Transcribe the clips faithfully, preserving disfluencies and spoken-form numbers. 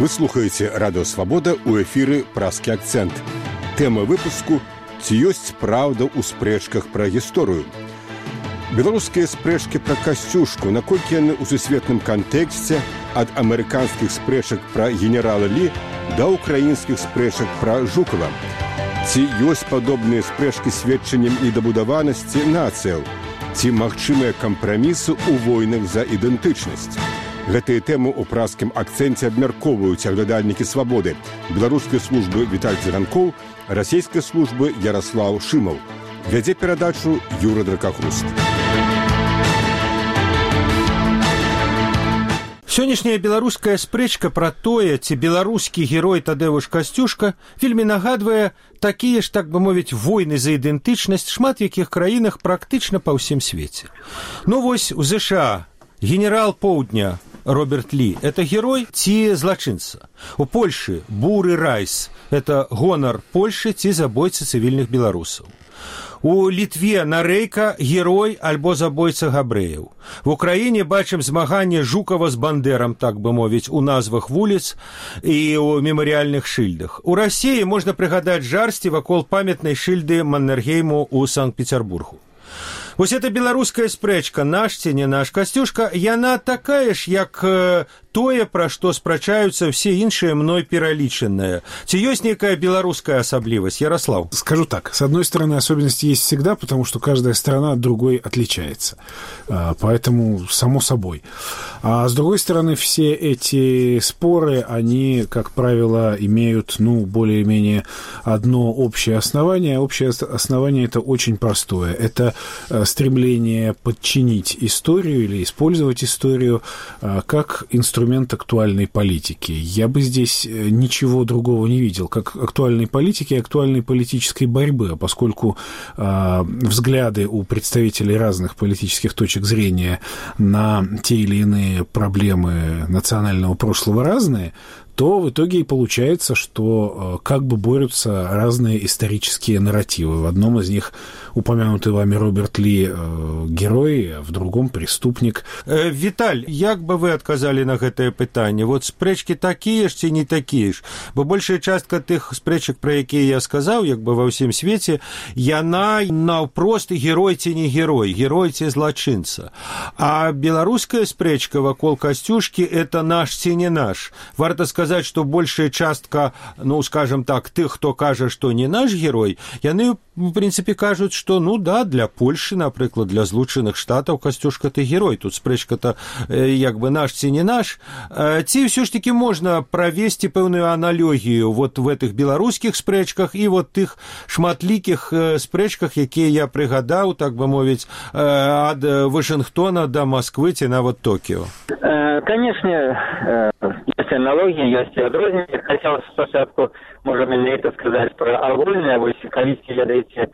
Вы слухаеце Радио Свобода, у эфіры «Празкі акцэнт». Тэма выпуску «Ці ёсць праўда ў спрэчках пра гісторыю». Беларускія спрэчкі пра Касцюшку, наколькі яны ў сусветным кантэксце ад амерыканскіх спрэчак пра генерала Лі да ўкраінскіх спрэчак пра Жукава. Ці ёсць падобныя спрэчкі сведчаннем недабудаванасці нацыяў? Ці магчымыя кампрамісы ў войнах за ідэнтычнасць? Гэтыя тэмы ў празкім акцэнце абмяркоўваюць аглядальнікі «Свабоды», беларускай службы Віталь Дзіранкоў, расійскай службы Яраслаў Шымаў. Вядзе перадачу Юра Дракахруст. Сённяшняя беларуская спрэчка пра тое, ці беларускі герой Тадэвуш Касцюшка вельмі нагадвае такія ж, так бы мовіць, войны за ідэнтычнасць шмат якіх краінах практычна па ўсім свеце. Ну вось у ЗША генерал Поўдня Роберт Лі – это герой ці злачынца. У Польшы Буры Райс – это гонар Польшы ці забойца цывільных беларусаў. У Літве Нарэйка – герой альбо забойца габрэяў. В Украіне бачым змаганне Жукава з Бандэрам, так бы мовіць, у назвах вуліц і ў мемарыяльных шыльдах. У Расіі можна прыгадаць жарсці вакол памятнай шыльды Маннергейму ў Санкт-Пецярбургу. Вось эта беларуская спрэчка, наш ці не наш Касцюшка, яна такая ж, як э, тое, пра што спрачаюцца ўсе іншыя мной пералічаныя. Ці ёсць некая беларуская асаблівасць, Ярослав? Скажу так, с одной стороны, особенности есть всегда, потому что каждая страна от другой отличается. Поэтому, само собой. А с другой стороны, все эти споры, они, как правило, имеют, ну, более-менее одно общее основание. Общее основание – это очень простое. Это стремление подчинить историю или использовать историю как инструмент актуальной политики. Я бы здесь ничего другого не видел, как актуальной политики и актуальной политической борьбы, поскольку взгляды у представителей разных политических точек зрения на те или иные проблемы национального прошлого разные, то в итоге и получается, что как бы борются разные исторические нарративы. В одном из них упомянутый вами Роберт Лі э, герой, а в другом преступник. Э, Віталь, як бы вы адказалі на гэтае пытанне? Вот спрэчкі такія ж ці не такія ж? Бо большая частка тых спрэчак, пра якія я сказаў, як бы ва ўсім свеце, яна наўпрост герой ці не герой, герой ці злачынца. А беларуская спрэчка вакол Касцюшкі – это наш ці не наш. Варта сказаць, што большая частка, ну, скажем так, тых, хто кажа, што не наш герой, яны, в прынцыпе, кажуць, што, ну, да, для Польшы, напрыклад, для Злучаных Штатаў Касцюшка ты герой. Тут спрэчка-то, як бы, наш ці не наш. Ці ўсё ж такі можна правесці пэўную аналогію вот в этих беларускіх спрэчках і вот тых шматлікіх спрэчках, якія я прыгадаў, так бы мовіць, ад Вашингтона до Москвы ці нават Токио. Конечно, есть аналогии, есть адрозненне. Хотелось спочатку, можа менавіта сказаць пра агульнае, вось калісьці, ведаеце,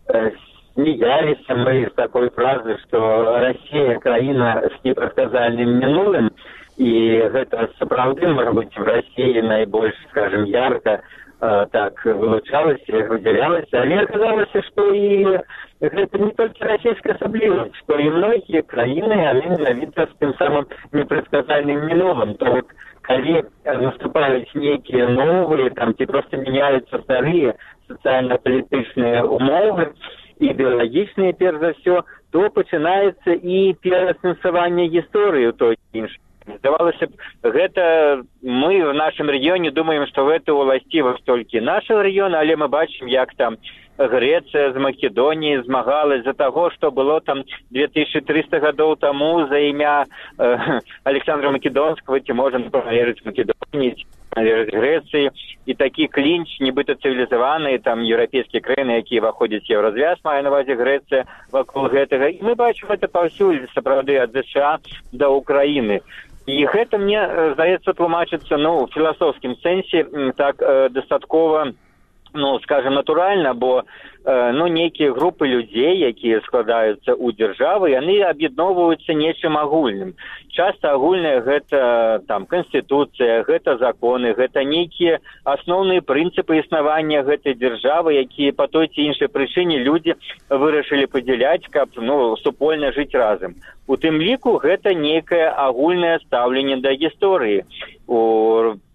смеяліся мы з такой фразы, што Расія краіна з непрадказальным мінулым, і гэта сапраўды, можа быць, в Расіі найбольш, скажем, ярка так вылучалася, выдзялялася, але аказалася, што і гэта не толькі расійская асаблівасць, што і многія краіны, яны менавіта з тым самым непрадказальным мінулым. То вот, калі наступаюць нейкія новыя, там, ці проста меняюцца старыя сацыяльна-палітычныя умовы, ідэалагічныя, перш за ўсё, то пачынаецца і пераасэнсаванне гісторыі ў той іншай. Здавалася б, гэта мы в нашым рэгіёне думаем, што гэта ўласцівасць толькі нашага рэгіёна, але мы бачым, як там Грэцыя з Македоніяй змагалась за таго, што было там две тысячи триста гадоў таму за імя э, Александра Македонскага, ці можна належыць Македоніі, належыць Грэцыі, і такі клінч, нібыта цывілізаваныя там еўрапейскія краіны, якія выходзяць еўразвяз, мае на ўвазе Грэцыя вакол гэтага. І мы бачым гэта паўсюль, сапраўды, ад ЗША да Украіны. І гэта, мне здаецца, тлумачыцца, ну, в філасофскім сэнсе так э, дастаткова, ну, скажем, натуральна, бо э, ну, нейкія групы людзей, якія складаюцца ў дзяржавы, яны аб'ядноўваюцца нечым агульным. Часта агульнае гэта там канстытуцыя, гэта законы, гэта нейкія асноўныя прынцыпы існавання гэтай дзяржавы, якія па той ці іншай прычыне людзі вырашылі падзяляць, каб, ну, супольна жыць разам. У тым ліку гэта нейкае агульнае стаўленне да гісторыі. У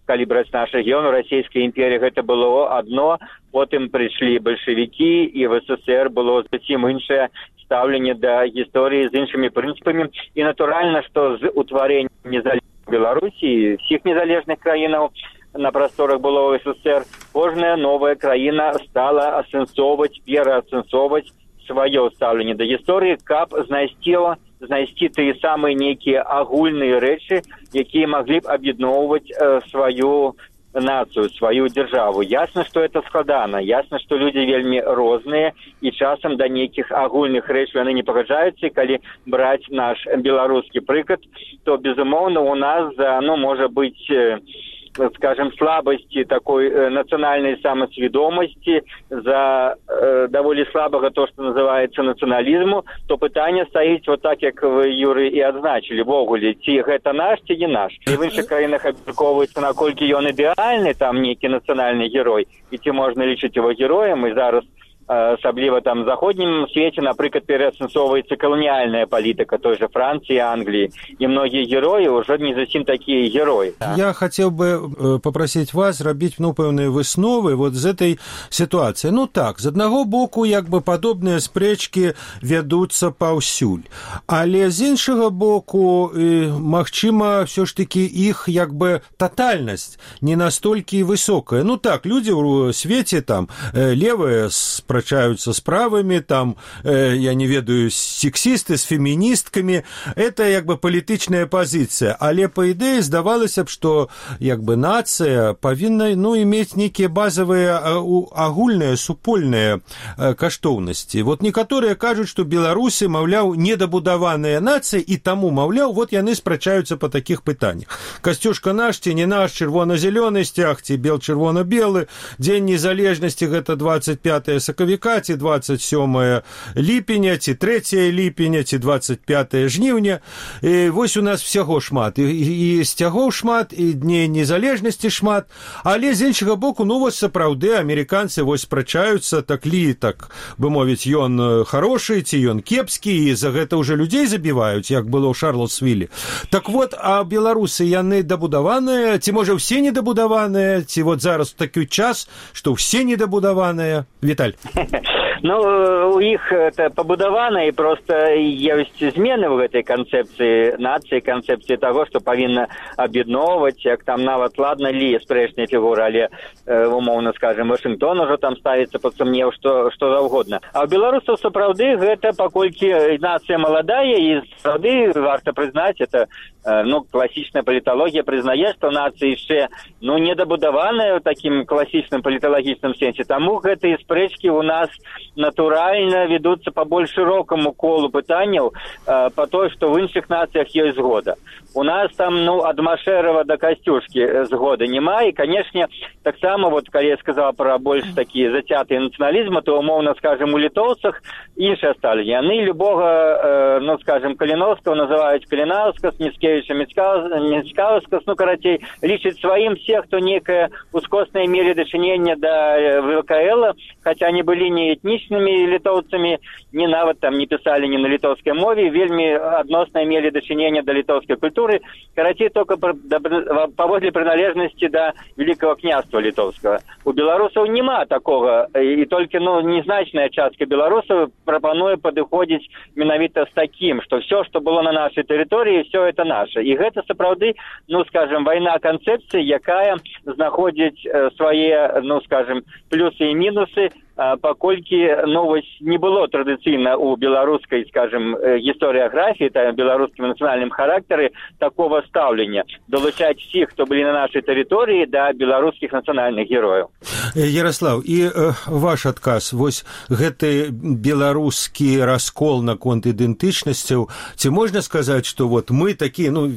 калі браць наш рэгіён, у расійскай імперіі гэта было адно, потым прыйшлі бальшавікі, і в СССР было зусім іншае стаўленне да гісторыі з іншымі прынцыпамі. І натуральна, што з утварэннем незалежнай Беларусі, всіх незалежных краінаў на прасторах былого СССР, кожная новая краіна стала асэнсоўваць, пераасэнсоўваць сваё стаўленне да гісторыі, каб знайсці, знайсці тыя самыя нейкія агульныя рэчы, якія маглі б аб'ядноўваць э, сваю нацыю, сваю дзяржаву. Ясна, што это складана, ясна, што людзі вельмі розныя, і часам да нейкіх агульных рэчаў яны не пагаджаюцца, і калі браць наш беларускі прыклад, то, безумоўна, у нас, ну, можа быць, скажем, слабости такой э, национальной самосведомости, за э, довольно слабого то, что называется национализму, то пытание стоит вот так, как вы, Юрий, и отзначили, вогуле, ці гэта наш, ці не наш. И в іншых краінах абмяркоўваецца, наколькі ён ідэальны, там нейкі нацыянальны герой, і ці можна лічыць его героем, і зараз асабліва там в заходнім свеце, напрыклад, пераасэнсоўваецца каланіяльная палітыка той же Францыі, Англии, и многие герои уже не зусім такие герои. Я хотел бы попросить вас рабіць, ну, пэўныя высновы вот з этой ситуации. Ну так, з аднаго боку, як бы падобныя спрэчкі вядуцца паўсюль, але з іншага боку, магчыма, все ж таки іх як бы тотальнасць не настолькі высокая. Ну так, люди ў свеце там левые спрачаюцца с правыми, там, э, я не ведаю, сексисты с феминистками, это як бы палітычная пазіцыя, але по ідэі здавалася б, што як бы нацыя павінна, ну, иметь некія базавыя агульныя супольныя каштоўнасці. Вот некаторыя кажуць, што беларусы, маўляў, недабудаваная нацыя, і таму, маўляў, вот яны спрачаюцца по такіх пытаннях. Касцюшка наш ці не наш, чырвона-зялёны сцяг ці бел-чырвона-белы, дзень незалежнасці гэта двадцать пятое сакавіка, ці двадцать сёмое ліпеня, ці трэцяе ліпеня, ці двадцать пятое жніўня. І вось у нас всяго шмат. І, і сцягоў шмат, і дней незалежнасці шмат. Але з іншага боку, ну вось сапраўды амерыканцы вось спрачаюцца, так ли, так бы мовіць, ён хорошы, ці ён кепскі, і за гэта ўжо людзей забіваюць, як было ў Шарлотсвілі. Так вот, а беларусы, яны дабудаваныя, ці можа ўсе недабудаваныя, ці вот зараз такі час, што ўсе недабудаваныя? Віталь. Ну, у іх это пабудавана, і просто ёсць змены ў гэтай канцэпцыі нацыі, канцэпцыі таго, што павінна аб'ядноўваць, як там нават, ладно, ли спрэчныя фігуры, але э, умоўна, скажем, Вашынгтон ужо там ставіцца пад сумнеў, што, што заўгодна. А ў беларусаў сапраўды гэта, паколькі нацыя маладая, і сапраўды варта прызнаць, это э, ну, класічная паліталогія прызнае, што нацыя яшчэ, ну, недабудаваная ў такім класічным паліталагічным сенсе. Таму гэтыя спрэчкі у нас натуральна ведуцца по больш шырокаму колу пытанняў, э, по той, што в іншых нацыях ёсць згода. У нас там, ну, ад Машэрава да Касцюшкі згоды няма, і, канешне, таксама, вот, калі я сказала пра больш такія зацятыя нацыяналізмы, то, умоўна, скажем, у літоўцах іншае стаўленне. Яны любога, э, ну, скажем, Каліноўскага называюць Калінаускас, Міцкевіча Міцкаускас, ну, карацей, лічаць сваім все, хто некае ускоснае мелі дачынення да ВКЛ, хаця они былі не этнічнымі літоўцамі, не нават там не пісалі не на літоўскай мове, вельмі адносна мелі дачынення да літоўскай культуры, карацей, только паводле прыналежнасці да Великого княства літоўскага. У беларусаў няма такога, і толькі, ну, незначная частка беларусаў прапануе падыходзіць менавіта з такім, што все, што было на нашай тэрыторыі, все это наше. І гэта сапраўды, ну, скажем, вайна канцэпцыі, якая знаходзіць свае, ну, скажем, плюсы і мінусы, паколькі, ну, вось не было традыцыйна у беларускай, скажем, гісторыяграфіі, там, беларускім нацыянальным характары такого стаўлення, далучаць всіх, хто былі на нашай тэрыторыі, да беларускіх нацыянальных герояў. Ярослав, і э, ваш адказ, вось гэты беларускі раскол наконт ідэнтычнасцяў, ці можна сказаць, што вот мы такія, ну,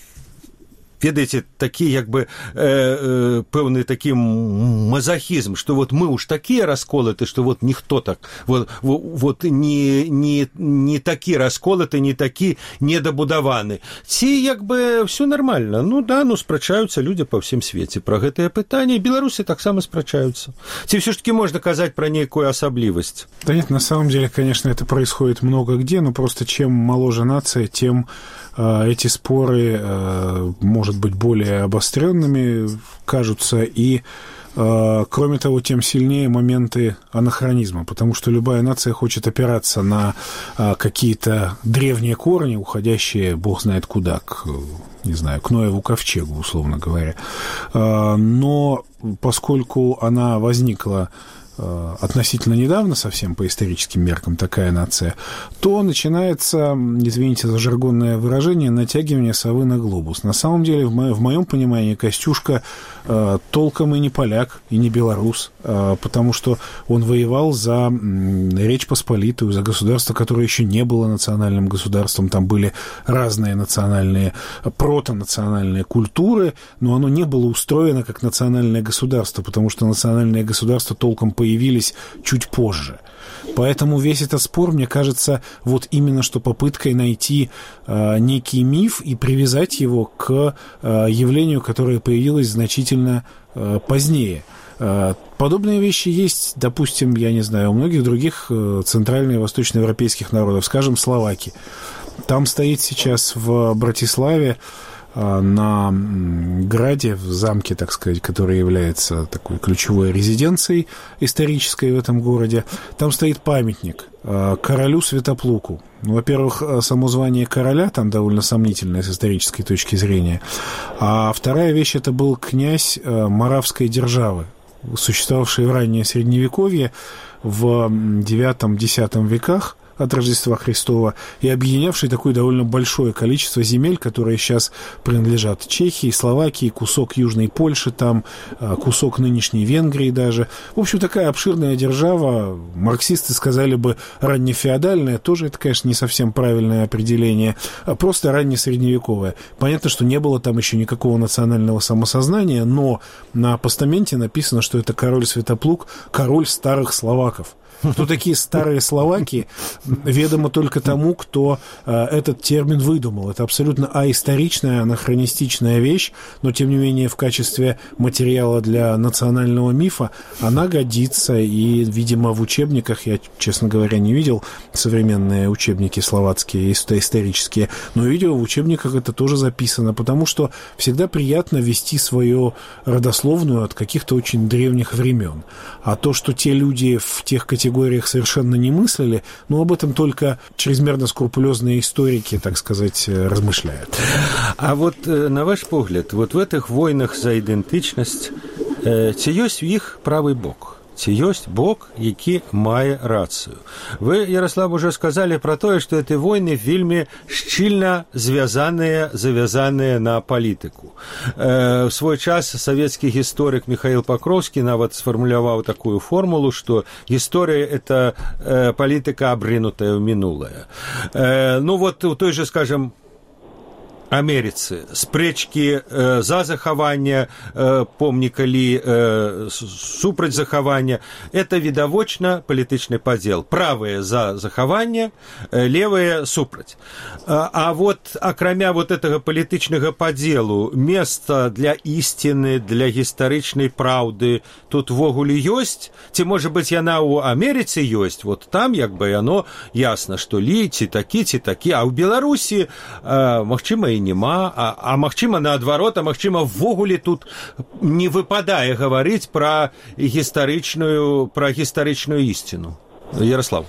ведаеце, такі, як бы, э, э, пэўны такі мазахізм, што вот мы уж такія расколаты, што вот ніхто так, вот, вот не, не, не такі расколаты, не такі недабудаваны. Ці, як бы, все нормально. Ну, да, ну, спрачаюцца людзі па ўсім свеце пра гэтае пытанне, і беларусы таксама спрачаюцца. Ці все ж таки можно казаць пра нейкую асаблівасць? Да нет, на самом деле, конечно, это происходит много где, но просто чем моложе нация, тем э, эти споры, э, может может быть, более обостренными кажутся, и кроме того, тем сильнее моменты анахронизма, потому что любая нация хочет опираться на какие-то древние корни, уходящие бог знает куда, к, не знаю, к Ноеву ковчегу, условно говоря. Но поскольку она возникла относительно недавно, совсем по историческим меркам, такая нация, то начинается, извините за жаргонное выражение, натягивание совы на глобус. На самом деле, в, мо- в моем понимании, Костюшка э, толком и не поляк, и не белорус, э, потому что он воевал за э, Речь Посполитую, за государство, которое еще не было национальным государством. Там были разные национальные, протонациональные культуры, но оно не было устроено как национальное государство, потому что национальное государство толком появилось появились чуть позже. Поэтому весь этот спор, мне кажется, вот именно что попыткой найти э, некий миф и привязать его к э, явлению, которое появилось значительно э, позднее. Э, подобные вещи есть, допустим, я не знаю, у многих других э, центрально- и восточноевропейских народов, скажем, словаки. Там стоит сейчас в Братиславе на граде, в замке, так сказать, который является такой ключевой резиденцией исторической в этом городе, там стоит памятник королю Святоплуку. Ну, во-первых, само звание короля там довольно сомнительное с исторической точки зрения. А вторая вещь, это был князь Моравской державы, существовавший в раннее Средневековье в девятом-десятом веках от Рождества Христова и объединявший такое довольно большое количество земель, которые сейчас принадлежат Чехии, Словакии, кусок Южной Польши, там кусок нынешней Венгрии даже. В общем, такая обширная держава, марксисты сказали бы раннефеодальная, тоже это, конечно, не совсем правильное определение, а просто раннесредневековая. Понятно, что не было там еще никакого национального самосознания, но на постаменте написано, что это король Святоплук, король старых словаков. Кто такие старые словаки, ведомо только тому, кто э, этот термин выдумал. Это абсолютно аисторичная, анахронистичная вещь, но, тем не менее, в качестве материала для национального мифа она годится, и, видимо, в учебниках, я, честно говоря, не видел современные учебники словацкие, исторические, но видел, в учебниках это тоже записано, потому что всегда приятно вести свою родословную от каких-то очень древних времен. А то, что те люди в тех категориях совершенно не мыслили, но об этом только чрезмерно скрупулезные историки, так сказать, размышляют. А вот, на ваш погляд, вот в этих войнах за идентичность, ці ёсць у іх правый бок? Ці ёсць бок, які мае рацыю? Вы, Ярослав, уже сказали про тое, што эти войны вельмі шчыльна звязаныя, завязаныя на палітыку. Э, в свой час савецкі гісторык Михаил Покровский нават сфармуляваў такую формулу, што гісторыя – это э, палітыка, абрынутая ў мінулае. Э, ну вот у той же, скажем, Америцы спрэчкі э, за захаванне э, помніка Лі, э, супраць захавання, это відавочна палітычны падзел. Правыя за захаванне, э, левыя супраць. А, а вот акрамя вот этого палітычнага падзелу месца для ісціны, для гістарычнай праўды тут ввогуле ёсць? Ці, можа быць, яна ў Амерыцы ёсць? Вот там як бы яно ясна, што Лі, ці такі, ці такі, а ў Беларусі, э, магчыма, і няма, а, а магчыма, наадварот, а магчыма, ввогуле тут не выпадае гаварыць пра гістарычную, пра гістарычную ісціну. Ярослав.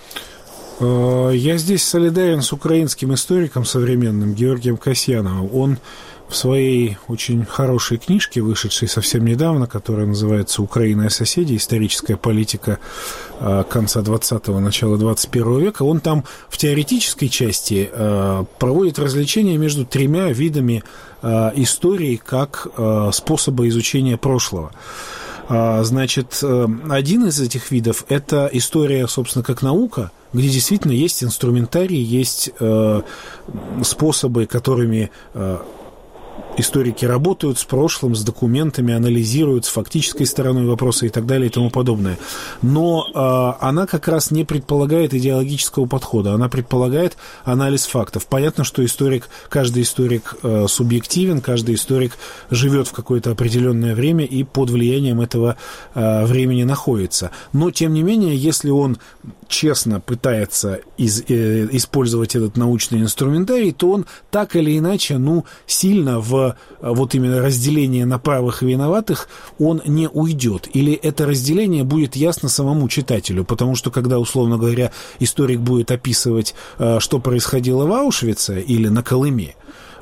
Я здесь солидарен с украинским историком современным Георгием Касьяновым. Он в своей очень хорошей книжке, вышедшей совсем недавно, которая называется «Украина и соседи. Историческая политика конца двадцатого, начала двадцать первого века», он там в теоретической части проводит различения между тремя видами истории как способа изучения прошлого. Значит, один из этих видов – это история, собственно, как наука, где действительно есть инструментарий, есть способы, которыми историки работают с прошлым, с документами, анализируют с фактической стороной вопроса и так далее и тому подобное. Но э, она как раз не предполагает идеологического подхода, она предполагает анализ фактов. Понятно, что историк, каждый историк э, субъективен, каждый историк живет в какое-то определенное время и под влиянием этого э, времени находится. Но, тем не менее, если он честно пытается из, э, использовать этот научный инструментарий, то он так или иначе, ну, сильно в в вот именно разделение на правых и виноватых, он не уйдет. Или это разделение будет ясно самому читателю, потому что когда, условно говоря, историк будет описывать, что происходило в Аушвице или на Колыме,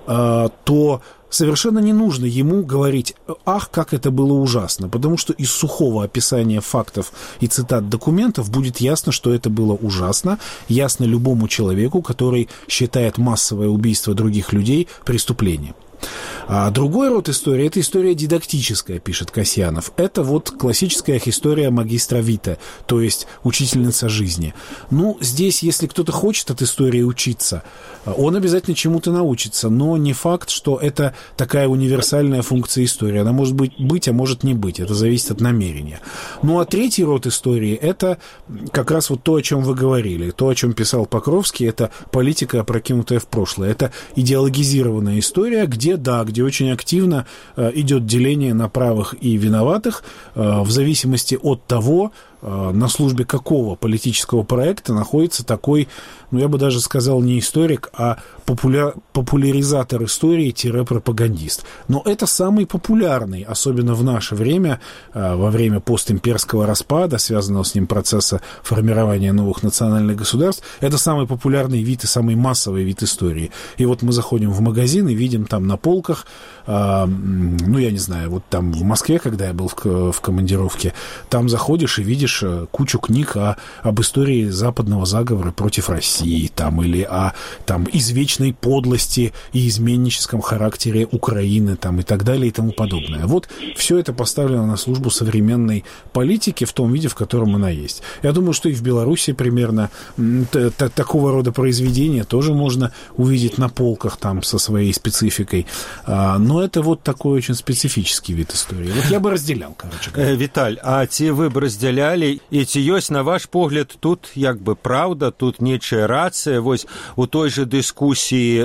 то совершенно не нужно ему говорить: ах, как это было ужасно, потому что из сухого описания фактов и цитат документов будет ясно, что это было ужасно, ясно любому человеку, который считает массовое убийство других людей преступлением. А другой род истории – это история дидактическая, пишет Касьянов. Это вот классическая история магистра Вите, то есть учительница жизни. Ну, здесь, если кто-то хочет от истории учиться, он обязательно чему-то научится, но не факт, что это такая универсальная функция истории. Она может быть, быть, а может не быть. Это зависит от намерения. Ну, а третий род истории – это как раз вот то, о чем вы говорили, то, о чем писал Покровский, это политика, опрокинутая в прошлое. Это идеологизированная история, где, да, где очень активно э, идет деление на правых и виноватых э, в зависимости от того, э, на службе какого политического проекта находится такой, ну, я бы даже сказал, не историк, а популя... популяризатор истории-пропагандист. Но это самый популярный, особенно в наше время, э, во время постимперского распада, связанного с ним процесса формирования новых национальных государств, это самый популярный вид и самый массовый вид истории. И вот мы заходим в магазин и видим там на полках, э, ну, я не знаю, вот там в Москве, когда я был в, в командировке, там заходишь и видишь кучу книг о, об истории западного заговора против России, там, или о там, извечной подлости и изменническом характере Украины, там, и так далее, и тому подобное. Вот все это поставлено на службу современной политики в том виде, в котором она есть. Я думаю, что и в Беларуси примерно такого рода произведения тоже можно увидеть на полках там со своей спецификой. Но это вот такой очень специфический вид истории. Вот я бы разделял, короче говоря. Віталь, а ці вы б раздзялялі, і ці ёсць, на ваш погляд, тут як бы праўда, тут нечая рацыя, вось у той же дыскусіі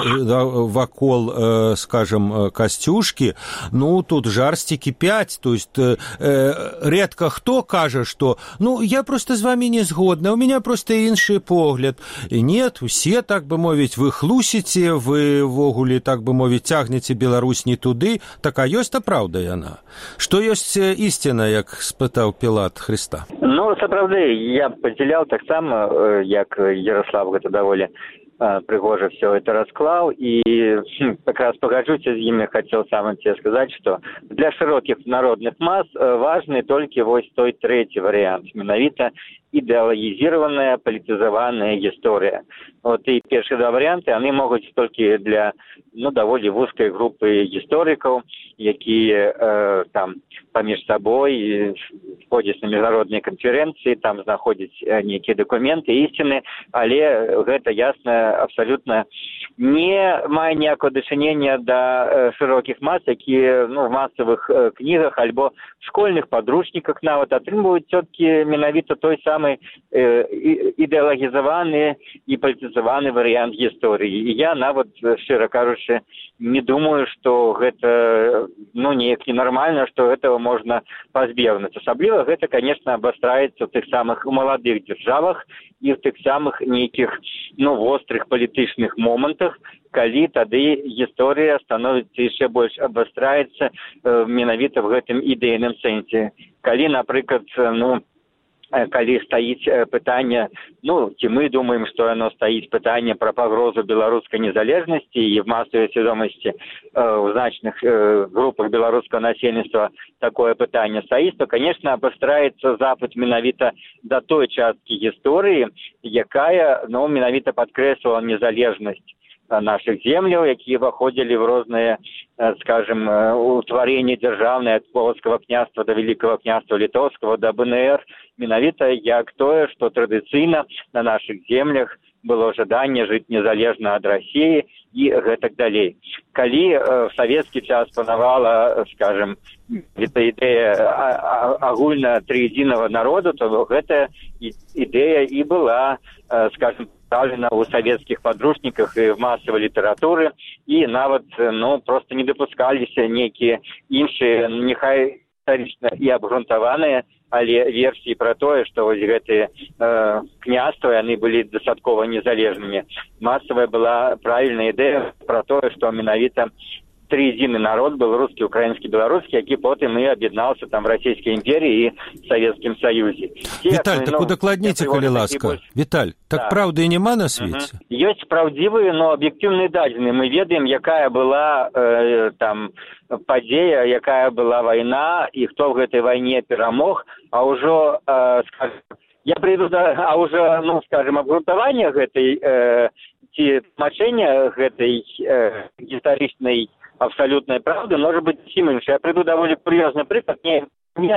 вакол, скажем, Касцюшкі, ну, тут жарсці кіпяць, то есть редко хто кажа, што, ну, я просто з вами не згодна, у меня просто іншы погляд. Нет, усе, так бы мовіць, вы хлусіце, вы ввогуле, так бы мовіць, цягнеце Беларусь не туды, так а ёсць та праўда яна. Што ёсць ісціна, як спытаў Пілат Христа? Ну, сапраўды, я падзяляў таксама, як Ярослав гэта даволі прыгожа все это расклаў, і как раз пагаджуся з імі, хацеў сам тебе сказаць, што для шырокіх народных мас важны толькі вось той трэці варыянт, менавіта ідэалагізіраваная, палітызаваная гісторыя. Вот і першыя два варыянты, яны могуць толькі для, ну, даволі вузкай групы гісторыкаў, якія э, там паміж сабой ходзяць на міжнародныя канферэнцыі, там знаходзяць нейкія дакументы, ісціны, але гэта ясна абсалютна не мае ніякого дачынення да э, шырокіх мас, якія, ну, в масавых э, кнігах альбо школьных падручніках нават атрымліваюць цёткі менавіта той самы э, ідэалагізаваны і палітызаваны варыянт гісторыі. І я нават, шчыра кажучы, не думаю, што гэта, ну, неяк ненармальна, што гэтага можна пазбегнуць. Асабліва гэта, конечно, абастраецца ў тых самых маладых дзяржавах і в тых самых нейкіх, ну, вострых палітычных момантах, калі тады гісторыя становіцца яшчэ больш абастраецца э, менавіта в гэтым ідэйным сэнсе. Калі, напрыклад, ну, калі стаіць пытанне, ну, ці мы думаем, што яно стаіць пытанне пра пагрозу беларускай незалежнасці і в масавай свядомасці э, ў значных э, групах беларускага насельніцтва такое пытанне стаіць, то, конечно, абастраецца запыт менавіта да той часткі гісторыі, якая, ну, менавіта падкрэслівала незалежнасць наших земляў, якія выходзілі в розныя, скажем, утваренні дзяржаўныя ад Полацкага княства да Великого княства Літоўскага да БНР, менавіта як тое, што традыцыйна на наших землях было жаданне жыць незалежна ад России і гэтак далей. Калі э, в савецкі час панавала, скажем, гэта ідэя агульна трыедзінага народу, то гэтая ідэя і была, э, скажем, ставлена ў савецкіх падручніках і в масавай літаратуры, і нават, ну, просто не дапускаліся нейкія іншыя, няхай гістарычна і абгрунтаваныя, але версіі пра тое, што вось гэтыя э, княствы, яны былі дастаткова незалежнымі. Масавая была правільная ідэя пра тое, што менавіта три единый народ был, русский, украинский, белорусский, які потым и объединался там в Российской империи и в Советском Союзе. Виталь, так удакладніце, калі ласка. Больш... Виталь, так да. Правды нема на свете? Угу. Есть правдивые, но объективные дадзены. Мы ведаем, якая была э, там падзея, якая была война, и кто в этой войне перамог, а уже, э, скажем, я приду до, а уже, ну, скажем, обґрунтавання гэтай э, ці тлумачэння гэтай э, гістарычнай абсолютной правды может быть символом. Я приду довольно курьезный приклад. Не, не,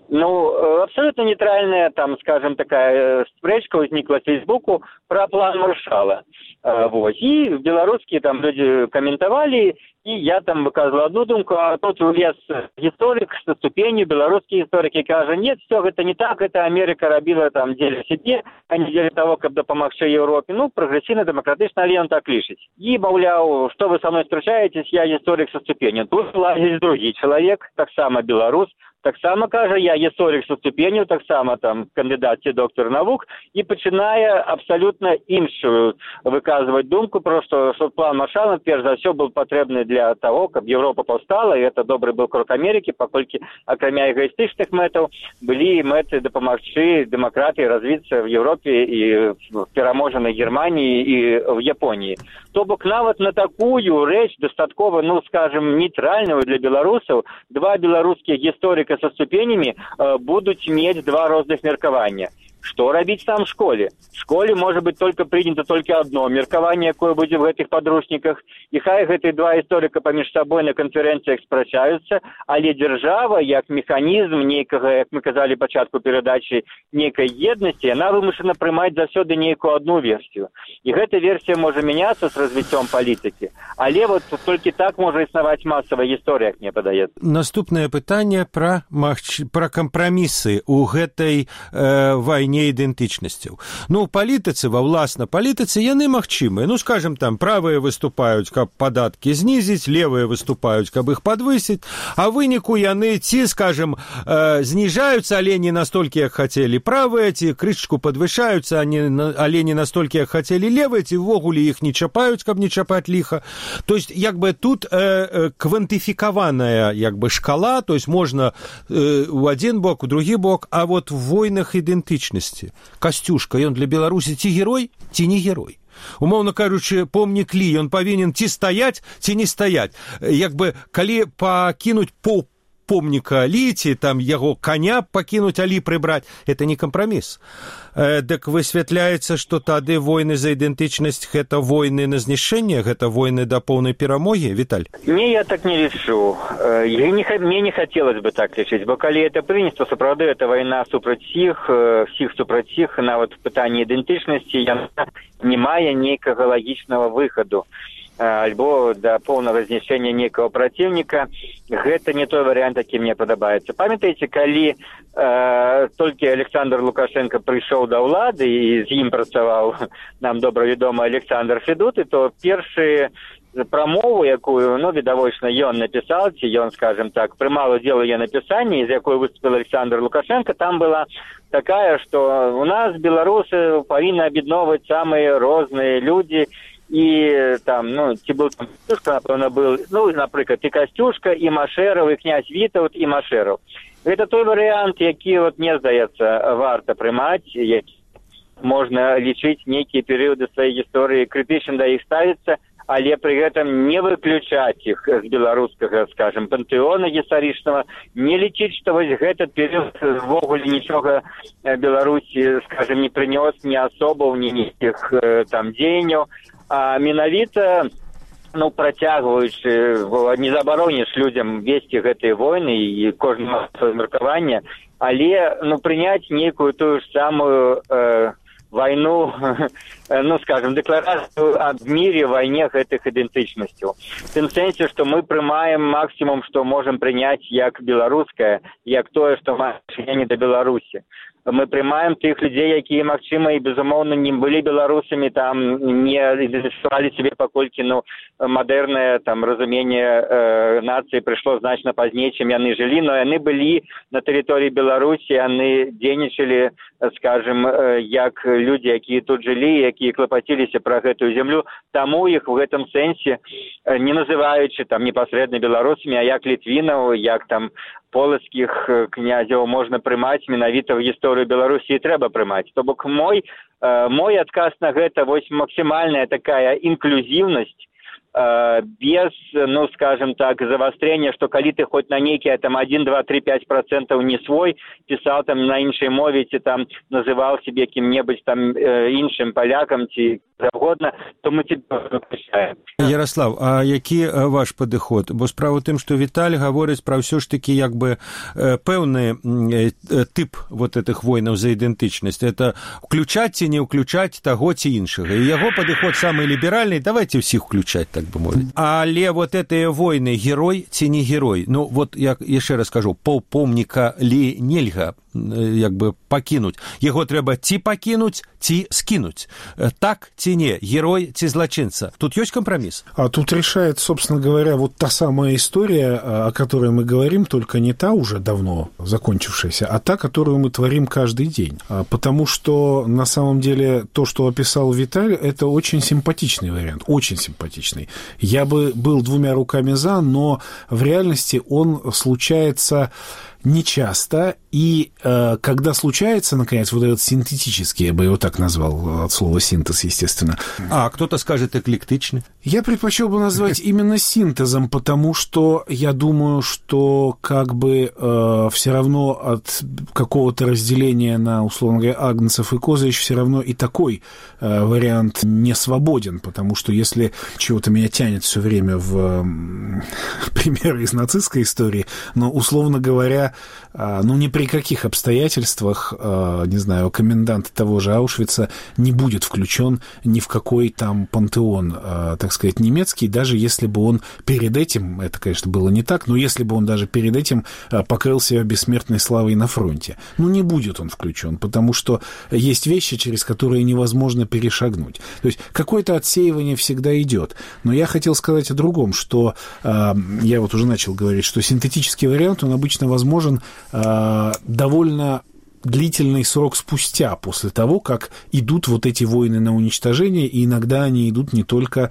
ну, абсолютно нейтральная, там, скажем, такая спречка возникла в Фейсбуку про план Маршалла. Вот. И белорусские там люди комментовали, и я там выказывал одну думку, а тут влез историк со ступенью, белорусский историк, и кажет, нет, все, это не так, это Америка робила там деле себе, а не деле того, как допомагчы Европе. Ну, прогрессивно-демократично, але он так лишить. И, мовляв, что вы со мной встречаетесь, я историк со ступенью. Тут лазит другий человек, так само белорус, так само каже, я історик со ступенью, так само там кандидат чи доктор наук, і починає абсолютно іншу виказувати думку, просто що план Маршалла, перш за все, був потрібний для того, щоб Європа повстала, і це добрий був крок Америки, поскольку, окремя егоїстичних метів, були мети допомогти демократії розвитися в Європі і в переможеній Германії і в Японії. Тобто, навіть на таку річ, достатково, ну, скажем, нейтральну для білорусів, два білоруських історика со ступенями э, будут иметь два разных меркования. Что робить там в школе? В школе может быть только принято только одно меркование, какое будет в этих подручниках. И хай эти два историка поміж собой на конференциях спрощаются, але держава, як механизм некого, як мы казали початку передачи, некой едности, она вымушена приймать завсёды некую одну версию. И эта версия может меняться с развитием политики. Але вот только так может існувати массовая история, как мне подается. Наступное питание про, про компромиссы у гэтай э, войне ідэнтычнасцяў. Ну, у палітыцы, ва ўласна палітыцы, яны магчымыя. Ну, скажем, там, правыя выступаюць, каб падаткі знізіць, левыя выступаюць, каб іх падвысіць, а выніку яны ці, скажем, э, зніжаюцца, але не настолькі, як хацелі правыя, ці крышачку падвышаюцца, але не настолькі, як хацелі левыя, ці ўвогуле іх не чапаюць, каб не чапаць ліха. То есть, як бы тут э, квантыфікаваная, як бы, шкала, то есть, можна э, у адзін бок, у другі бок, а вот в войнах ідэнтычнасці Касцюшка, ён для Беларусі ці герой, ці не герой? Умоўна кажучы, помнік Лі, ён павінен ці стаяць, ці не стаяць. Як бы, калі пакінуць пол помніка Лі, ці там яго коня пакінуць, а Лі прыбраць, это не кампраміс. Э, дык высвятляецца, што тады войны за ідэнтычнасць гэта войны на знішчэнне, гэта войны да поўнай перамогі, Віталь? Не, я так не лічу. Я не, мне не хотелось бы так лічыць, бо калі это прынята, сапраўды это вайна супраць всіх, всіх супраць всіх, нават в пытанні ідэнтычнасці яна не мае нейкага лагічнага выхаду. Альбо да поўнага знішчэння некага праціўніка, гэта не той варыянт, які мне падабаецца. Памятаеце, калі э, толькі Александр Лукашенко прыйшоў да ўлады і з ім працаваў нам добра вядомы Александр Федуты, то першыя прамову, якую, ну, відавочна, ён напісаў, ці ён, скажем так, прымаў удзел у яе напісанні, з якой выступил Александр Лукашенко, там была такая, што у нас, беларусы, павінны аб'ядноўваць самыя розныя людзі, и там, ну, ці был там Костюшка, напевно, был, ну, например, и Костюшка, и Машеров, и князь Витовт, и Машеров. Это той вариант, який, вот, мне здається, варто приймати, які можна лічити некие периоды своей истории, критично до их ставиться, але при этом не выключать их с белорусского, скажем, пантеона гістарычного, не лічить, что вот этот период ввогуле ничего Беларуси, скажем, не принес ни особо, ни никаких там дзеянняў, а менавіта, ну, працягваючы, не забароніш людям весці гэтыя войны і кожнаму сваё меркаванне, але, ну, прыняць нейкую тую ж самую э, войну, ну, скажем, декларацию о мире, войне гэтых идентичностей. В том сенсе, что мы приймаем максимум, что можем принять як белорусское, як то, что мы отношение до Беларуси. мы прымаем тых людзей, якія, магчыма, і, безумоўна, не былі беларусамі, там, не ідэнтыфікавалі сябе, паколькі, ну, мадэрнае, там, разуменне э, нацыі прыйшло значна пазней, чым яны жылі, но яны былі на тэрыторыі Беларусі, яны дзейнічалі, скажем, э, як людзі, якія тут жылі, якія клапаціліся пра гэтую зямлю, таму іх в гэтым сэнсе, э, не называючы, там, непасрэдна беларусамі, а як літвінаў, як, там, полацкіх князяў можна прымаць менавіта ў гісторыю Беларусі і трэба прымаць. То бок мой, э, мой адказ на гэта вось максімальная такая інклюзіўнасць, э, без, ну, скажем так, завастрення, што калі ты хоць на нейкія там один, два, три, пять процентаў не свой, пісаў там на іншай мове, ці там называў сябе кім-небудзь там э, іншым палякам, ці завгодна, то мы тебе выпускаем. Ярослав, а які ваш падыход? Бо справа ў тым, што Віталь гаворыць пра ўсё ж такі як бы пэўны тып вот этих войнаў за ідэнтычнасць. Это ўключаць ці не ўключаць таго ці іншага. І яго падыход самы ліберальны, давайте ўсіх уключаць, так бы мовіць. Але вот гэтыя войны герой ці не герой? Ну, вот я яшчэ раз скажу, паўпомніка ли нельга як бы пакінуць. Яго трэба ці пакінуць, ці скінуць. Так ці не? Герой ці злачынца? Тут ёсць компромисс? А тут решает, собственно говоря, вот та самая история, о которой мы говорим, только не та уже давно закончившаяся, а та, которую мы творим каждый день. Потому что, на самом деле, то, что описал Виталь, это очень симпатичный вариант, очень симпатичный. Я бы был двумя руками за, но в реальности он случается нечасто, и э, когда случается, наконец, вот этот синтетический, я бы его так назвал, от слова синтез, естественно. А кто-то скажет эклектичный. Я предпочел бы назвать именно синтезом, потому что я думаю, что как бы э, все равно от какого-то разделения на, условно говоря, Агнцев и Козырич все равно и такой э, вариант не свободен, потому что если чего-то меня тянет все время в э, примеры из нацистской истории, но, условно говоря, ну, ни при каких обстоятельствах, не знаю, комендант того же Аушвица не будет включен ни в какой там пантеон, так сказать, немецкий, даже если бы он перед этим, это, конечно, было не так, но если бы он даже перед этим покрыл себя бессмертной славой на фронте. Ну, не будет он включен, потому что есть вещи, через которые невозможно перешагнуть. То есть какое-то отсеивание всегда идет. Но я хотел сказать о другом, что я вот уже начал говорить, что синтетический вариант, он обычно возможен довольно длительный срок спустя, после того, как идут вот эти войны на уничтожение, и иногда они идут не только,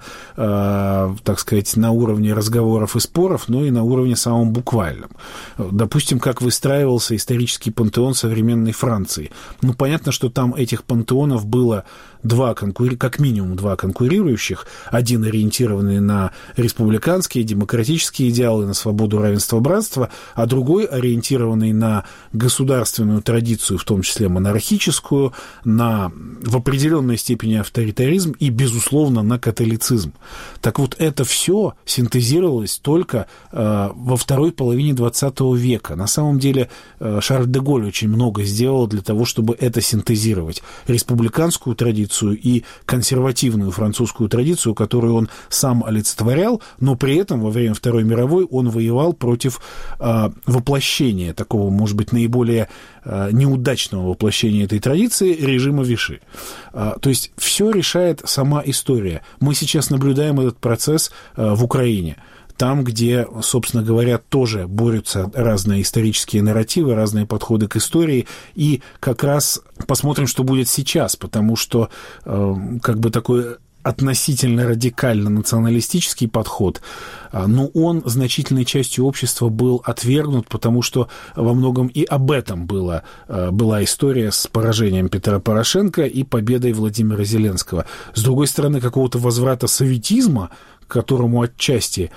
э, так сказать, на уровне разговоров и споров, но и на уровне самом буквальном. Допустим, как выстраивался исторический пантеон современной Франции. Ну, понятно, что там этих пантеонов было два конкури... как минимум два конкурирующих, один ориентированный на республиканские, демократические идеалы, на свободу, равенство, братство, а другой ориентированный на государственную традицию, в том числе монархическую, на в определенной степени авторитаризм и, безусловно, на католицизм. Так вот, это все синтезировалось только э, во второй половине двадцатого века. На самом деле, э, Шарль де Голль очень много сделал для того, чтобы это синтезировать. Республиканскую традицию и консервативную французскую традицию, которую он сам олицетворял, но при этом во время Второй мировой он воевал против э, воплощения такого, может быть, наиболее э, неудачного воплощения этой традиции режима Виши. Э, то есть все решает сама история. Мы сейчас наблюдаем этот процесс э, в Украине. Там, где, собственно говоря, тоже борются разные исторические нарративы, разные подходы к истории, и как раз посмотрим, что будет сейчас, потому что э, как бы такой относительно радикально националистический подход, но он значительной частью общества был отвергнут, потому что во многом и об этом было, была история с поражением Петра Порошенко и победой Владимира Зеленского. С другой стороны, какого-то возврата советизма, которому отчасти,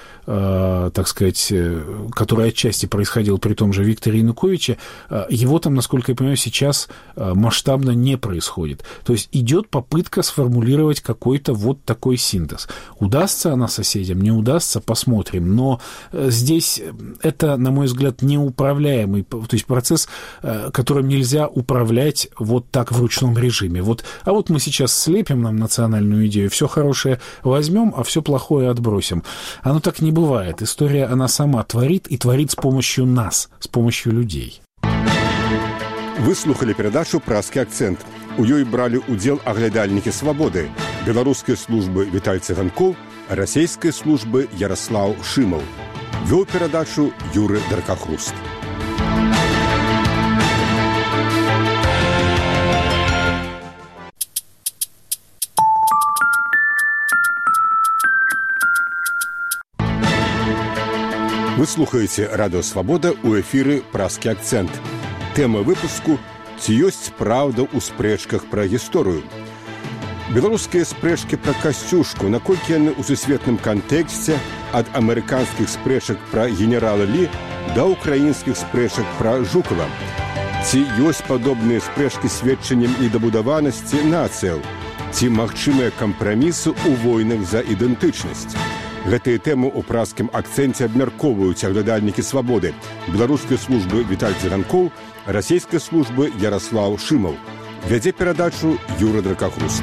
э, так сказать, который отчасти происходил при том же Викторе Януковиче, э, его там, насколько я понимаю, сейчас э, масштабно не происходит. То есть идет попытка сформулировать какой-то вот такой синтез. Удастся она соседям, не удастся, посмотрим. Но э, здесь это, на мой взгляд, неуправляемый, то есть процесс, э, которым нельзя управлять вот так в ручном режиме. Вот, а вот мы сейчас слепим нам национальную идею, все хорошее возьмем, а все плохое отбросим. Оно так не бывает. История, она сама творит и творит с помощью нас, с помощью людей. Выслухали перадачу «Праскі акцэнт». У ёй бралі ўдзел аглядальнікі «Свабоды», беларускай службы Віталь Цыганкоў, расійскай службы Яраслаў Шымаў. Вёў перадачу Юры Даркахруст. Вы слухаеце радыё «Свабода» ў эфіры «Праскі акцэнт». Тэма выпуску «Ці ёсць праўда ў спрэчках пра гісторыю». Беларускія спрэчкі пра Касцюшку, наколькі яны ў сусветным кантэксце ад амерыканскіх спрэчак пра генерала Лі да ўкраінскіх спрэчак пра Жукава. Ці ёсць падобныя спрэчкі сведчаннем недабудаванасці нацыяў? Ці магчымыя кампрамісы ў войнах за ідэнтычнасць? Гэтыя тэмы ў праскім акцэнце абмяркоўваюць аглядальнікі «Свабоды», беларускай службы Віталь Цыганкоў, расійскай службы Яраслаў Шымаў. Вядзе перадачу Юры Даркахруст.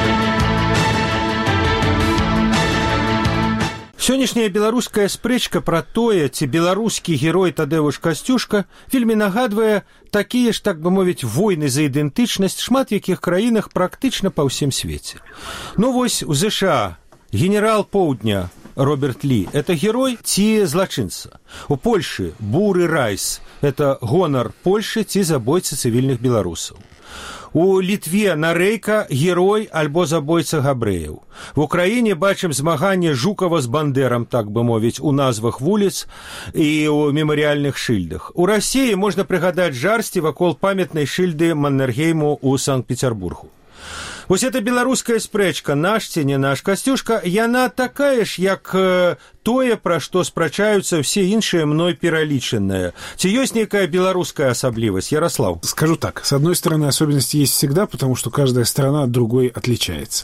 Сённяшняя беларуская спрэчка пра тое, ці беларускі герой Тадэвуш Касцюшка вельмі нагадвае такія ж, так бы мовіць, войны за ідэнтычнасць шмат якіх краінах практычна па ўсім свеце. Ну вось у ЗША генерал Поўдня Роберт Лі – это герой ці злачынца. У Польшы Буры Райс – это гонар Польшы ці забойца цывільных беларусаў. У Літве Нарэйка – герой альбо забойца габрэяў. В Украіне бачым змаганне Жукава з Бандэрам, так бы мовіць, у назвах вуліц і ў мемарыяльных шыльдах. У Расіі можна прыгадаць жарсці вакол памятнай шыльды Маннергейму ў Санкт-Петербургу. Вось эта беларуская спрэчка «Наш ці не наш Касцюшка», яна такая ж, як э, тое, пра што спрачаюцца все іншыя мной пералічаныя. Ці ёсць нейкая беларуская асаблівасць, Ярослав? Скажу так. С одной стороны, особенность есть всегда, потому что каждая страна от другой отличается.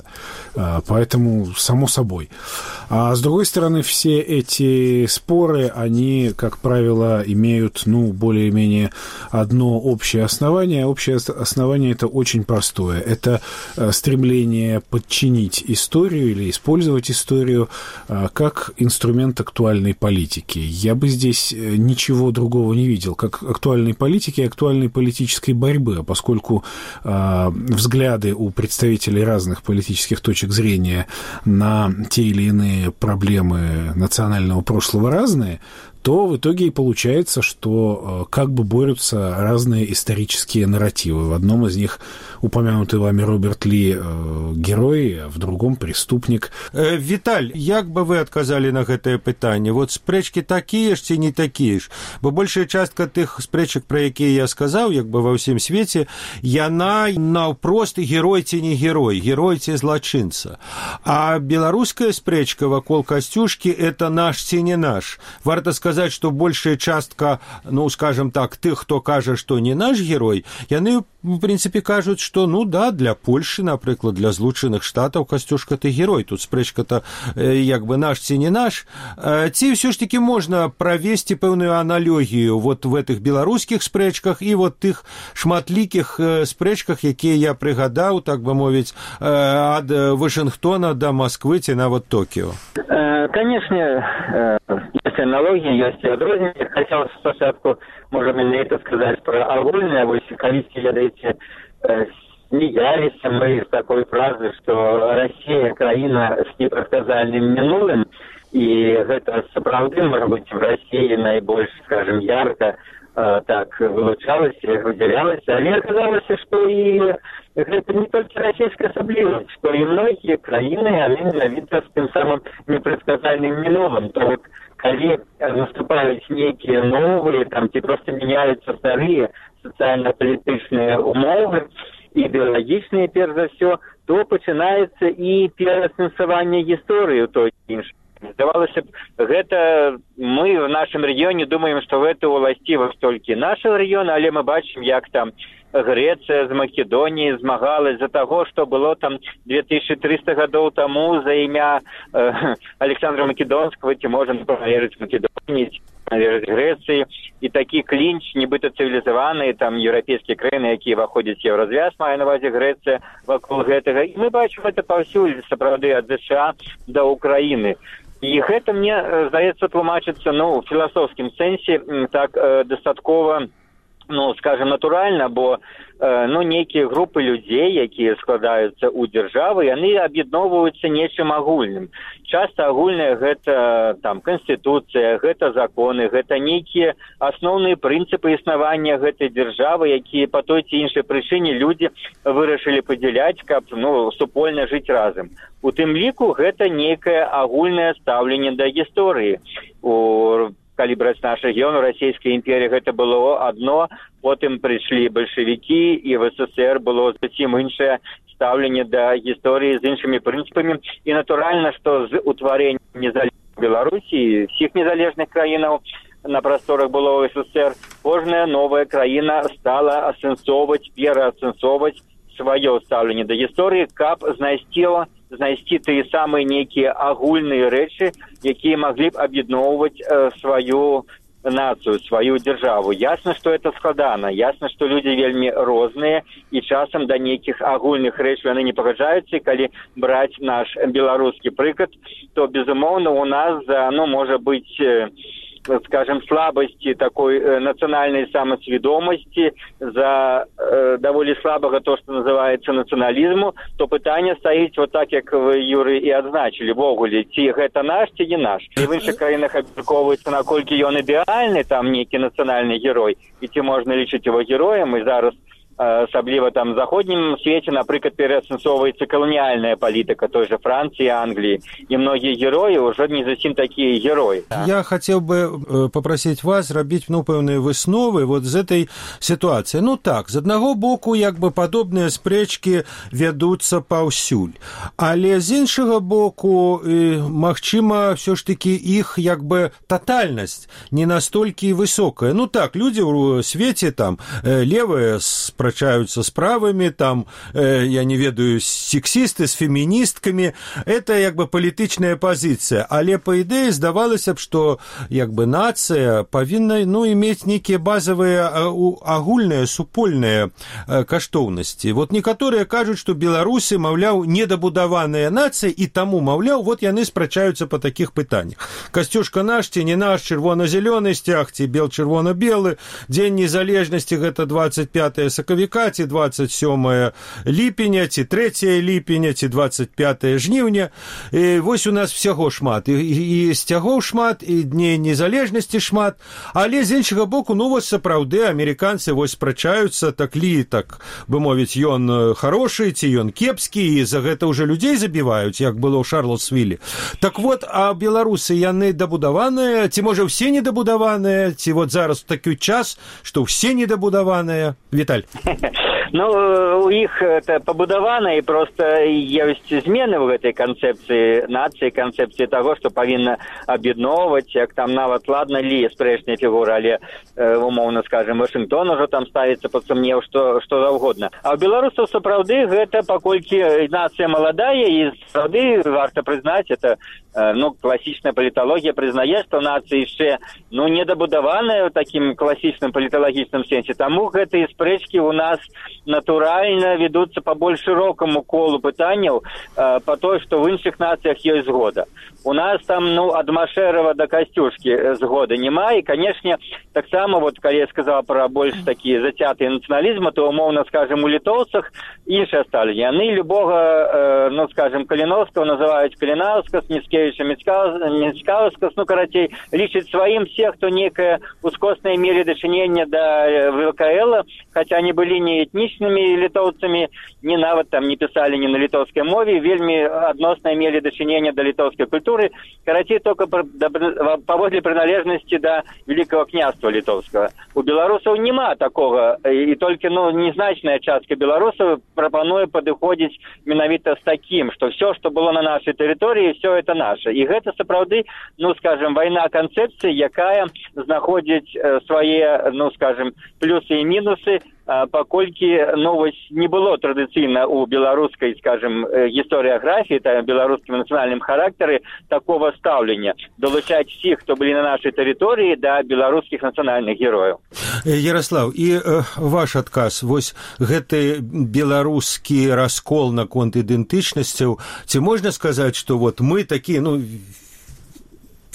Поэтому, само собой. А с другой стороны, все эти споры, они, как правило, имеют, ну, более-менее одно общее основание. Общее основание – это очень простое. Это стремление подчинить историю или использовать историю как инструмент актуальной политики. Я бы здесь ничего другого не видел, как актуальной политики и актуальной политической борьбы, поскольку э, взгляды у представителей разных политических точек зрения на те или иные проблемы национального прошлого разные, то в итоге и получается, что как бы борются разные исторические нарративы. В одном из них упомянутый вами Роберт Ли э, герой, а в другом преступник. Э, Виталь, як бы вы отказали на гэтае пытанне? Вот спрэчкі такія ж ці не такія ж? Бо большая частка тых спрэчак, пра якія я сказаў, як бы ва ўсім свеце, яна наўпрост герой ці не герой, герой ці злачынца. А беларуская спрэчка вакол Касцюшкі – это наш ці не наш. Варта сказаць, што большая частка, ну, скажем так, тых, хто кажа, што не наш герой, яны, в прынцыпе, кажуць, што, ну, да, для Польшы, напрыклад, для злучаных штатаў Касцюшка ты герой. Тут спрэчка-то, як бы, наш ці не наш. Ці ўсё ж таки можна правесці пэўную аналогію вот в этих беларускіх спрэчках і вот тых шматлікіх спрэчках, якія я прыгадаў, так бы мовіць, ад Вашингтона до Москвы ці нават Токио. Конечно, есть аналогии, есть адрозненне. Хотелось спочатку, можа менавіта сказаць пра агульнае, вось калісьці, ведаеце, смеяліся мы з такой фразы, што Расія краіна з непрадказальным мінулым, і гэта сапраўды, можа быць, в Расіі найбольш, скажем, ярка так вылучалася, выдзялялася, але аказалася, што і гэта не толькі расійская асаблівасць, што і многія краіны, яны менавіта з тым самым непрадказальным мінулым. То вот, калі наступаюць нейкія новыя, там, ці проста меняюцца старыя сацыяльна-палітычныя умовы, ідэалагічныя, перш за ўсё, то пачынаецца і пераасэнсаванне гісторыі ў той іншай. Здавалася б, гэта мы в нашым рэгіёне думаем, што гэта ўласцівасць толькі нашага рэгіёна, але мы бачым, як там Грэцыя з Македоніяй змагалась за таго, што было там две тысячи триста гадоў таму за імя э, Александра Македонскага, ці можна належыць Македоніі, ці належыць Грэцыі, і такі клінч, нібыта цывілізаваныя там еўрапейскія краіны, якія выходзяць еўразвяз, мае на ўвазе Грэцыя вакол гэтага. І мы бачым гэта паўсюль, сапраўды, ад ЗША да Украіны. І гэта, мне здаецца, тлумачыцца, ну, у філасофскім сэнсе так э, дастаткова ну, скажем, натуральна, бо ну, нейкія групы людзей, якія складаюцца ў дзяржавы, яны аб'ядноўваюцца нечым агульным. Часта агульнае гэта там канстытуцыя, гэта законы, гэта нейкія асноўныя прынцыпы існавання гэтай дзяржавы, якія па той ці іншай прычыне людзі вырашылі падзяляць, каб ну, супольна жыць разам. У тым ліку гэта нейкае агульнае стаўленне да гісторыі. У калі браць наш рэгіён, у расійскай імперіі гэта было адно, потым прыйшлі бальшавікі, і в СССР было зусім іншае стаўленне да гісторыі з іншымі прынцыпамі. І натуральна, што з утварэннем незалежнай Беларусі, всіх незалежных краінаў на прасторах было СССР, кожная новая краіна стала асэнсоўваць, пераасэнсоўваць сваё стаўленне да гісторыі, каб знайсці знайсці тыя самыя нейкія агульныя рэчы, якія маглі б аб'ядноўваць э, сваю нацыю, сваю дзяржаву. Ясна, што это складана, ясна, што людзі вельмі розныя, і часам да нейкіх агульных рэчаў яны не пагаджаюцца, і калі браць наш беларускі прыклад, то, безумоўна, у нас, ну, можа быць, э, скажем, слабости такой э, национальной самосведомости, за э, довольно слабого то, что называется национализму, то пытание стоит вот так, как вы, Юрий, и отзначили, вогуле, ці гэта наш, ці не наш. И в іншых краинах обмерковывается, накольки он идеальный, там, некий национальный герой, и ці можно лічыць его героем, и зараз асабліва там в заходнім свеце, напрыклад, пераасэнсоўваецца каланіяльная палітыка той же Францыі, Англии, и многие герои уже не зусім такие герои. Я хотел бы попросить вас рабіць, ну, пэўныя высновы вот з этой ситуации. Ну так, з аднаго боку, як бы падобныя спрэчкі вядуцца паўсюль, але з іншага боку, магчыма, все ж таки іх як бы тотальнасць не настолькі высокая. Ну так, люди ў свеце там левые спрачаюцца с правыми, там, э, я не ведаю, сексисты с феминистками, это як бы палітычная пазіцыя, але по ідэі здавалася б, што як бы нацыя павінна, ну, иметь некія базовыя агульныя супольныя каштоўнасці. Вот некаторыя кажуць, што беларусы, маўляў, недабудаваная нацыя, і таму, маўляў, вот яны спрачаюцца по таких пытаннях. Касцюшка наш, ці не наш, чырвона-зялёны сцяг, ці бел-чырвона-белы, дзень незалежнасці гэта двадцать пятое сакавіка, ці двадцать сёмое ліпеня, ці трэцяе ліпеня, ці двадцать пятое жніўня. І вось у нас всяго шмат. І, і, і сцягоў шмат, і дней незалежнасці шмат. Але з іншага боку, ну вось сапраўды амерыканцы вось спрачаюцца, так ли, так бы мовіць, ён хорошы, ці ён кепскі, і за гэта ўжо людзей забіваюць, як было ў Шарлотсвілі. Так вот, а беларусы, яны дабудаваныя, ці можа ўсе недабудаваныя, ці вот зараз такі час, што ўсе недабудаваныя? Віталь. Ну, у іх это пабудавана, і просто ёсць змены ў гэтай канцэпцыі нацыі, канцэпцыі таго, што павінна аб'ядноўваць, як там нават, ладно, ли спрэчныя фігуры, але умоўна, скажем, Вашингтон ужо там ставіцца пад сумнеў, што, што заўгодна. А ў беларусаў сапраўды гэта, паколькі нацыя маладая, і сапраўды варта прызнаць, это ну, класічная паліталогія прызнае, што нацыя яшчэ, ну, недабудаваная ў такім класічным паліталагічным сенсе. Таму гэтыя спрэчкі у нас натуральна ведуцца па больш шырокаму колу пытанняў, э, па той, што в іншых нацыях ёсць згода. У нас там, ну, ад Машэрава да Касцюшкі згоды няма, і, канешне, таксама, вот, калі я сказаў пра больш такія зацятыя нацыяналізмы, то, умоўна, скажем, у літоўцах іншае стаўленне. Яны любога, э, ну, скажем, Каліноўскага называюць Калінаўскас, Міцкевіча Міцкаўскас, ну, карацей, лічаць сваім все, хто некае ускоснае мелі дачынення да ВКЛ, хаця они былі не этнічнымі літоўцамі, не нават там не пісалі не на літоўскай мове, вельмі адносна мелі дачынення да літоўскай культуры, карацей, только паводле прыналежнасці да Великого княства літоўскага. У беларусаў няма такога, і толькі, ну, незначная частка беларусаў прапануе падыходзіць менавіта з такім, што все, што было на нашай тэрыторыі, все это наше. І гэта сапраўды, ну, скажем, вайна канцэпцыі, якая знаходзіць э, свае, ну, скажем, плюсы і мінусы, паколькі, ну, вось не было традыцыйна у беларускай, скажем, гісторыяграфіі, та беларускім нацыянальным характары такого стаўлення, далучаць всіх, хто былі на нашай тэрыторыі, да беларускіх нацыянальных герояў. Ярослав, і э, ваш адказ, вось гэты беларускі раскол наконт ідэнтычнасцяў, ці можна сказаць, што вот мы такія, ну,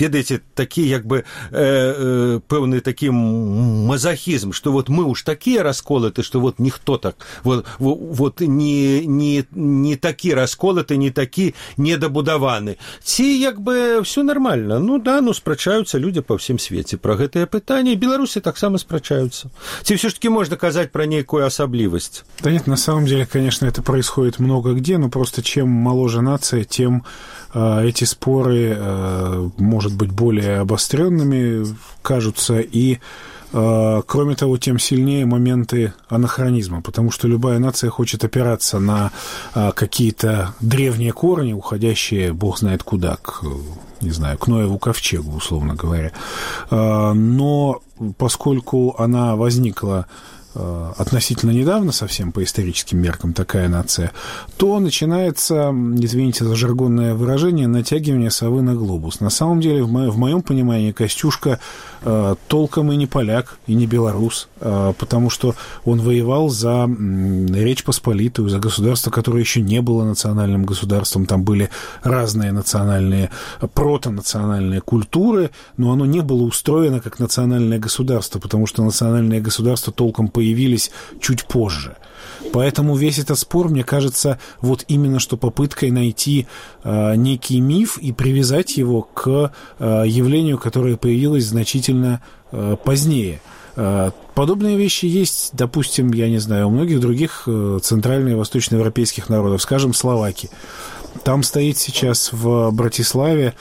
ведаеце, такі як бы э, э, пэўны такі мазахізм, што вот мы уж такія расколаты, што вот ніхто так вот, вот не, не, не такі расколаты, не такі недабудаваны. Ці як бы все нормально. Ну да, ну спрачаюцца людзі па ўсім свеце пра гэтае пытанне, і беларусы таксама спрачаюцца. Ці все ж таки можно казаць пра нейкую асаблівасць? Да нет, на самом деле, конечно, это происходит много где, но просто чем моложе нация, тем э, эти споры, э, может быть, более обостренными кажутся, и, э, кроме того, тем сильнее моменты анахронизма, потому что любая нация хочет опираться на э, какие-то древние корни, уходящие, бог знает куда, к, не знаю, к Ноеву ковчегу, условно говоря. Э, но поскольку она возникла относительно недавно, совсем по историческим меркам, такая нация, то начинается, извините за жаргонное выражение, натягивание совы на глобус. На самом деле, в, мо- в моем понимании, Костюшка э, толком и не поляк, и не белорус, э, потому что он воевал за э, Речь Посполитую, за государство, которое еще не было национальным государством. Там были разные национальные, протонациональные культуры, но оно не было устроено как национальное государство, потому что национальное государство толком по появились чуть позже. Поэтому весь этот спор, мне кажется, вот именно что попыткой найти э, некий миф и привязать его к э, явлению, которое появилось значительно э, позднее. Э, подобные вещи есть, допустим, я не знаю, у многих других э, центрально- и восточноевропейских народов, скажем, словаки. Там стоит сейчас в Братиславе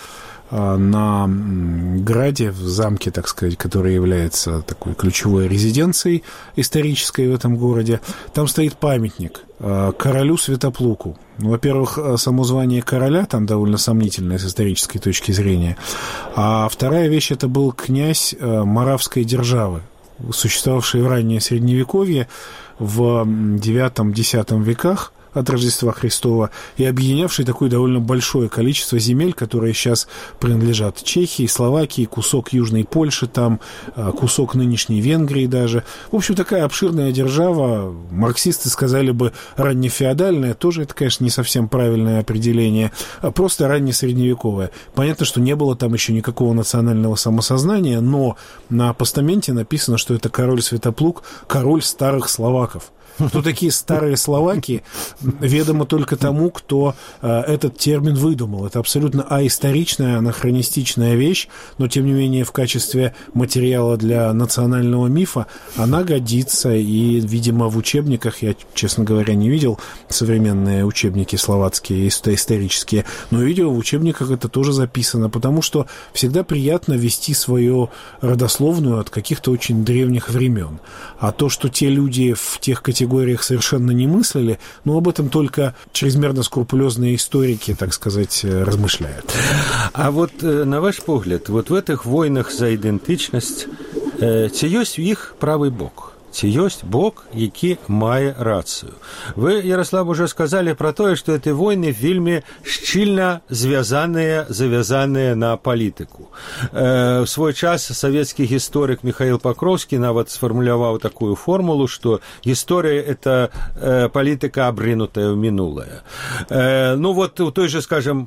на граде, в замке, так сказать, который является такой ключевой резиденцией исторической в этом городе, там стоит памятник королю Святоплуку. Ну, во-первых, само звание короля там довольно сомнительное с исторической точки зрения. А вторая вещь, это был князь Моравской державы, существовавший в раннее Средневековье в девятом-десятом веках от Рождества Христова, и объединявший такое довольно большое количество земель, которые сейчас принадлежат Чехии, Словакии, кусок Южной Польши, там кусок нынешней Венгрии даже. В общем, такая обширная держава, марксисты сказали бы раннефеодальная, тоже это, конечно, не совсем правильное определение, а просто раннесредневековая. Понятно, что не было там еще никакого национального самосознания, но на постаменте написано, что это король Святоплук, король старых словаков. Кто такие старые словаки, ведомо только тому, кто э, этот термин выдумал. Это абсолютно аисторичная, анахронистичная вещь, но, тем не менее, в качестве материала для национального мифа она годится, и, видимо, в учебниках, я, честно говоря, не видел современные учебники словацкие, исторические, но видел, в учебниках это тоже записано, потому что всегда приятно вести свою родословную от каких-то очень древних времен. А то, что те люди в тех категориях совершенно не мыслили, но об этом только чрезмерно скрупулезные историки, так сказать, размышляют. А вот на ваш погляд, вот в этих войнах за идентичность, ці ёсць у іх правый бок? Ці ёсць бок, які мае рацыю? Вы, Ярослав, уже сказали про тое, што эти войны вельмі шчыльна звязаныя, завязаныя на палітыку. Э, в свой час савецкі гісторык Михаил Покровскі нават сфармуляваў такую формулу, што гісторыя – это э, палітыка, абрынутая ў мінулае. Э, ну вот у той же, скажем,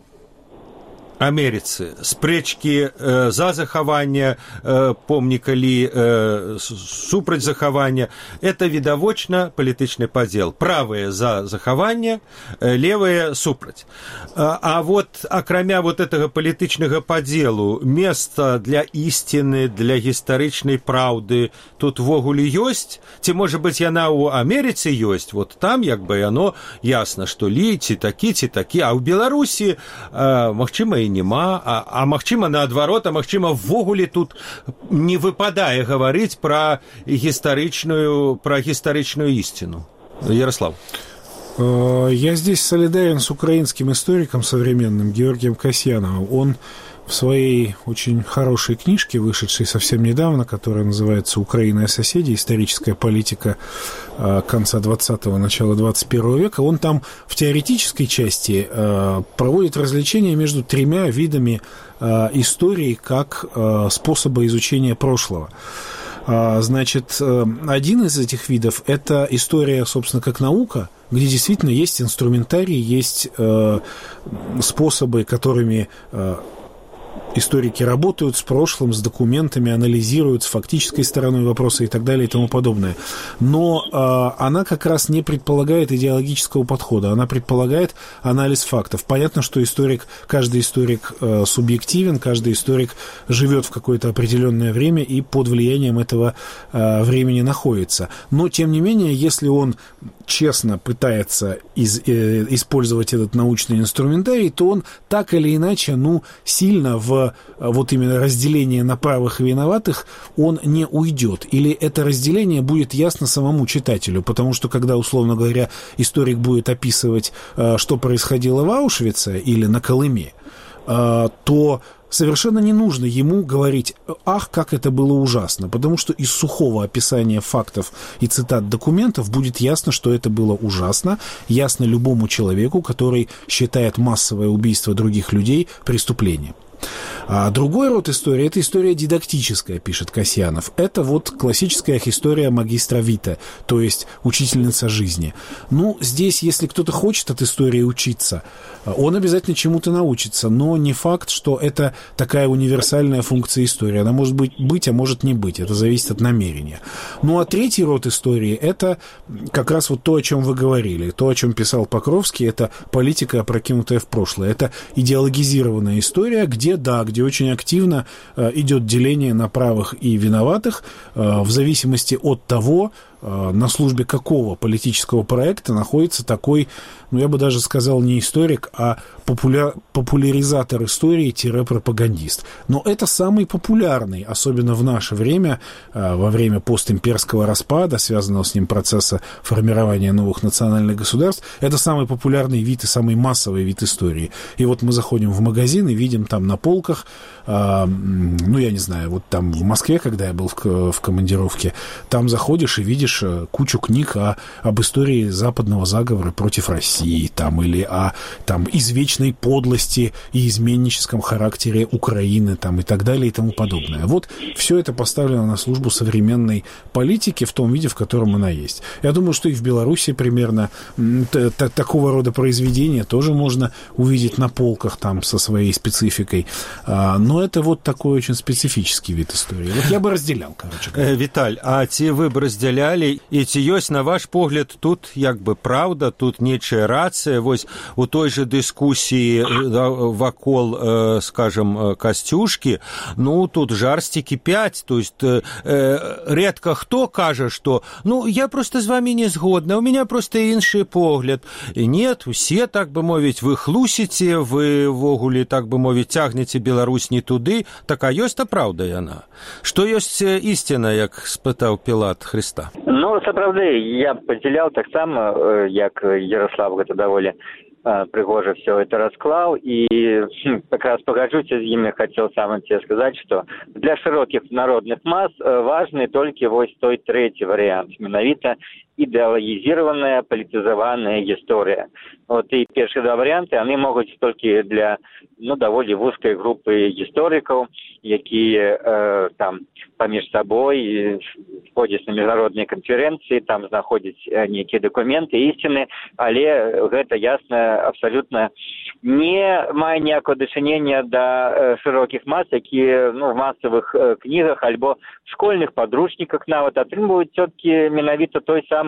Америцы спрэчкі э, за захаванне э, помніка Лі, э, супраць захавання, это відавочна палітычны падзел. Правыя за захаванне, э, левыя супраць. А, а вот акрамя вот этого палітычнага падзелу месца для ісціны, для гістарычнай праўды тут ввогуле ёсць? Ці, можа быць, яна ў Амерыцы ёсць? Вот там як бы яно ясна, што Лі ці такі, ці такі, а ў Беларусі, э, магчыма, і нема, а, а магчыма, наадварот, а магчыма, ввогуле тут не выпадае гаварыць пра гістарычную, пра гістарычную ісціну. Ярослав. Я здесь солидарен с украинским историком современным Георгием Касьяновым. Он в своей очень хорошей книжке, вышедшей совсем недавно, которая называется «Украина и соседи. Историческая политика конца двадцатого, начала двадцать первого века», он там в теоретической части проводит различения между тремя видами истории как способа изучения прошлого. Значит, один из этих видов – это история, собственно, как наука, где действительно есть инструментарий, есть способы, которыми историки работают с прошлым, с документами, анализируют, с фактической стороной вопроса и так далее и тому подобное. Но э, она как раз не предполагает идеологического подхода, она предполагает анализ фактов. Понятно, что историк, каждый историк э, субъективен, каждый историк живет в какое-то определенное время и под влиянием этого э, времени находится. Но, тем не менее, если он честно пытается из, э, использовать этот научный инструментарий, то он так или иначе, ну, сильно в вот именно разделение на правых и виноватых он не уйдет. Или это разделение будет ясно самому читателю, потому что, когда, условно говоря, историк будет описывать, э, что происходило в Аушвице или на Колыме, э, то совершенно не нужно ему говорить: ах, как это было ужасно, потому что из сухого описания фактов и цитат документов будет ясно, что это было ужасно, ясно любому человеку, который считает массовое убийство других людей преступлением. А другой род истории – это история дидактическая, пишет Касьянов. Это вот классическая история магистра Вита, то есть учительница жизни. Ну, здесь, если кто-то хочет от истории учиться, он обязательно чему-то научится, но не факт, что это такая универсальная функция истории. Она может быть, быть, а может не быть, это зависит от намерения. Ну, а третий род истории – это как раз вот то, о чем вы говорили, то, о чем писал Покровский, это политика, опрокинутая в прошлое. Это идеологизированная история, где, да, где очень активно э, идет деление на правых и виноватых э, в зависимости от того, э, на службе какого политического проекта находится такой, ну, я бы даже сказал, не историк, а популя... популяризатор истории-пропагандист. Но это самый популярный, особенно в наше время, э, во время постимперского распада, связанного с ним процесса формирования новых национальных государств, это самый популярный вид и самый массовый вид истории. И вот мы заходим в магазин и видим там на полках, э, ну, я не знаю, вот там в Москве, когда я был в, в командировке, там заходишь и видишь кучу книг о, об истории западного заговора против России, там, или о там, извечной подлости и изменническом характере Украины, там, и так далее, и тому подобное. Вот все это поставлено на службу современной политики в том виде, в котором она есть. Я думаю, что и в Беларуси примерно т- т- такого рода произведения тоже можно увидеть на полках там со своей спецификой. А, но это вот такой очень специфический вид истории. Вот я бы разделял, короче говоря. Э, Виталь, а ці вы б раздзялялі, і ці ёсць, на ваш погляд, тут як бы праўда, тут нечая рацыя, вось у той же дыскусіі вакол, э, скажем, Касцюшкі, ну, тут жарсцікі пять, то есть э, редко хто кажа, што, ну, я просто з вами не згодна, у меня просто іншы погляд. І нет, усе, так бы мовіць, вы хлусіце, вы ввогуле, так бы мовіць, цягнеце Беларусь не туды, так а ёсць та праўда яна. Што ёсць ісціна, як спытаў Пілат Христа? Ну, сапраўды, я падзяляў таксама, як Ярослав гэта даволі прыгожа все это расклаў, і как раз пагаджуся з імі, хацеў сам тебе сказаць, што для шырокіх народных мас важны толькі вось той трэці варыянт, менавіта ідэалагізіраваная, палітызаваная гісторыя. Вот і першыя два варыянты, яны могуць толькі для, ну, даволі вузкай групы гісторыкаў, якія э, там паміж сабой ходзяць на міжнародныя канферэнцыі, там знаходзяць нейкія дакументы, ісціны, але гэта ясна абсалютна не мае ніякого дачынення да э, шырокіх мас, якія, ну, в масавых э, кнігах альбо школьных падручніках нават атрымліваюць цёткі менавіта той самы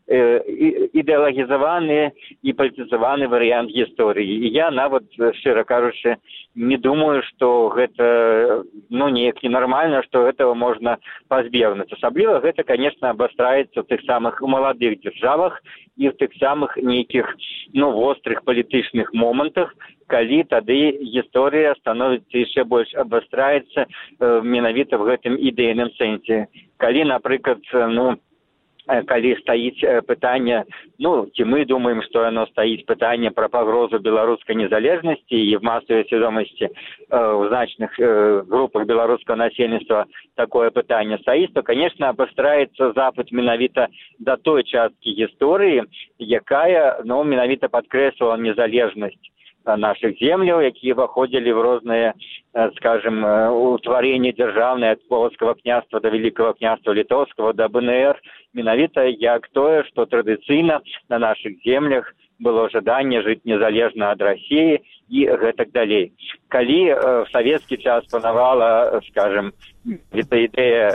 ідэалагізаваны і палітызаваны варыянт гісторыі. І я нават, шчыра кажучы, не думаю, што гэта, ну, неяк ненармальна, што гэтага можна пазбегнуць. Асабліва гэта, конечно, абастраецца ў тых самых маладых дзяржавах і ў тых самых нейкіх, ну, вострых палітычных момантах, калі тады гісторыя становіцца яшчэ больш абастраецца э, менавіта в гэтым ідэйным сэнсе. Калі, напрыклад, ну, калі стаіць пытанне, ну, ці мы думаем, што яно стаіць пытанне пра пагрозу беларускай незалежнасці і в масавай свядомасці ў значных групах беларускага насельніцтва такое пытанне стаіць, то, конечно, абастраецца запыт менавіта да той часткі гісторыі, якая, ну, менавіта падкрэслівала незалежнасць наших земляў, якія выходзілі в розныя, скажем, утваренні дзяржаўныя ад Полацкага княства да Великого княства Літоўскага да БНР, менавіта як тое, што традыцыйна на наших землях было жаданне жыць незалежна ад Расіі і гэтак далей. Калі э, в савецкі час панавала, скажем, гэта ідэя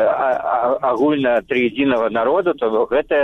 агульна трыедзінага народу, то гэтая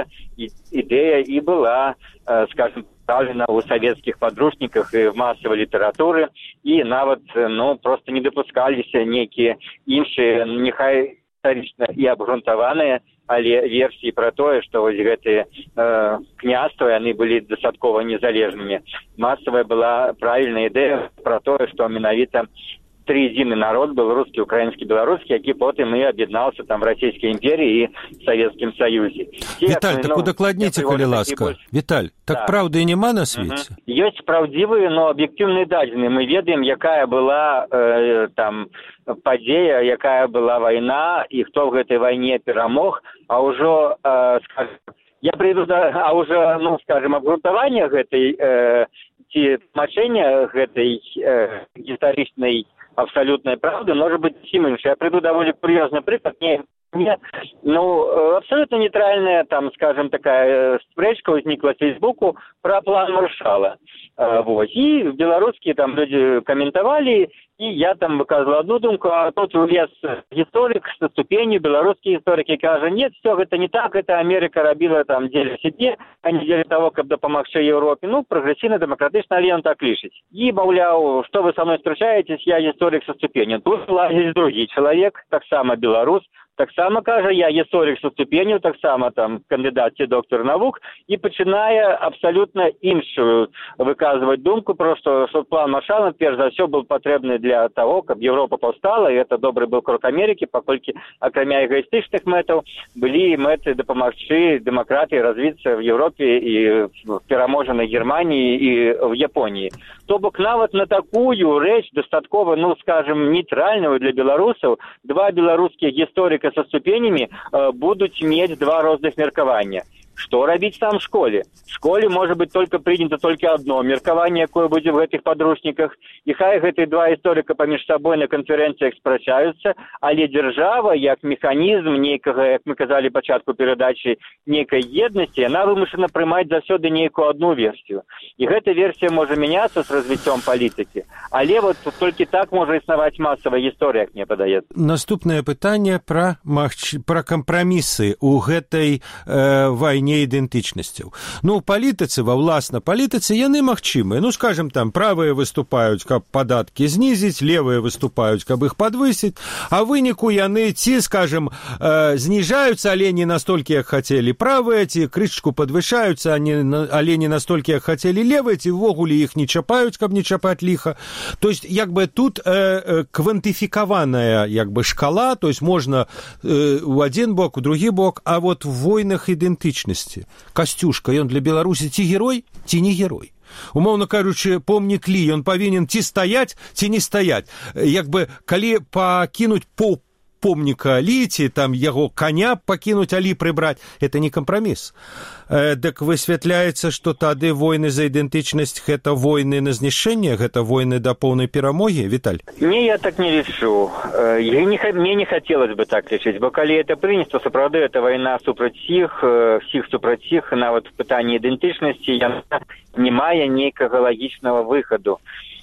ідэя і была, э, скажем, представлена у савецкіх падручніках і в масавай літаратуры, і нават, ну, просто не дапускаліся нейкія іншыя, няхай гістарычна і абгрунтаваныя, але версіі пра тое, што вось гэтыя э, княствы, яны былі дастаткова незалежнымі. Масавая была правільная ідэя пра тое, што менавіта трыедзіны народ, беларускі, украінскі, беларускі, які потым і аб'яднаўся там в Расійскай імперіі і Савецкім Саюзе. Віталь, так удакладніце, калі ласка. Больш... Віталь, так да. Праўды няма на свеце? Uh-huh. Ёсць праўдзівыя, но аб'ектыўныя дадзеныя. Мы ведаем, якая была э, там падзея, якая была вайна, і хто в гэтай вайне перамог, а ўжо, э, скажем, я прыйду да, а ўжо, ну, скажем, абгрунтавання гэтай, э, ці тлумачэння гэтай э, гістарычнай абсолютная правда, может быть, Симонович. Я приду довольно курьезный приклад. Не, не, ну, абсолютно нейтральная, там, скажем, такая спречка возникла в Фейсбуку про план Маршалла. Вот. И белорусские там люди комментовали, и я там выказывал одну думку, а тут влез историк со ступенью, белорусские историки кажут, нет, все, это не так, это Америка робила там деле себе, а не деле того, как допомогши Европе. Ну, прогрессивно-демократично, але он так лишить. И, мовляв, что вы со мной встречаетесь, я историк со ступенью. Тут лазит другий человек, так само белорус, так само, каже, я історик со ступенью, так само там кандидат чи доктор наук, і починає абсолютно іншу виказувати думку, просто, що план Маршалла, перш за все, був потрібний для того, щоб Європа повстала, і це добрий був крок Америки, поскольку, окремя егоїстичних метів, були мети допомогти демократії розвитися в Європі і в переможеній Германії і в Японії. Тобто, навіть на таку річ, достатково, ну, скажем, нейтральну для білорусів, два білоруських історика со ступенями э, будут иметь два разных меркования. Что робить там в школе? В школе может быть только принято только одно меркование, какое будет в этих подручниках. И хай эти два историка поміж собой на конференциях справляются, але держава, як механизм некого, как мы казали початку передачи, некой едности, она вымушена приймать завсёды некую одну версию. И эта версия может меняться с развитием политики. Але вот только так может існувати массовая история, как мне подается. Наступное питание про, про компромиссы у этой э, войны ідэнтычнасцяў. Ну, у палітыцы, ва ўласна палітыцы, яны магчымыя. Ну, скажем, там, правыя выступаюць, каб падаткі знізіць, левыя выступаюць, каб іх падвысіць, а выніку яны ці, скажем, э, зніжаюцца, але не настолькі, як хацелі правыя, ці крышачку падвышаюцца, але не настолькі, як хацелі левыя, ці ўвогуле іх не чапаюць, каб не чапаць ліха. То есть, як бы тут э, квантыфікаваная, як бы, шкала, то есть, можна э, у адзін бок, у другі бок, а вот в войнах ідэнтычнасці Касцюшка, ён для Беларусі ці герой, ці не герой. Умоўна кажучы, помнік Лі, ён павінен ці стаяць, ці не стаяць. Як бы, калі пакінуць пол помніка Лі, ці там яго коня пакінуць, алі прыбраць, это не кампраміс. Э, дык высвятляецца, што тады войны за ідэнтычнасць — гэта войны на знішчэнне, гэта войны да поўнай перамогі, Віталь? Не, я так не лічу. Я не, мне не хотелось бы так лічыць, бо калі это прынята, сапраўды, это вайна супраць всіх, всіх супраць всіх, нават в пытанні ідэнтычнасці яна не мае нейкага лагічнага выхаду.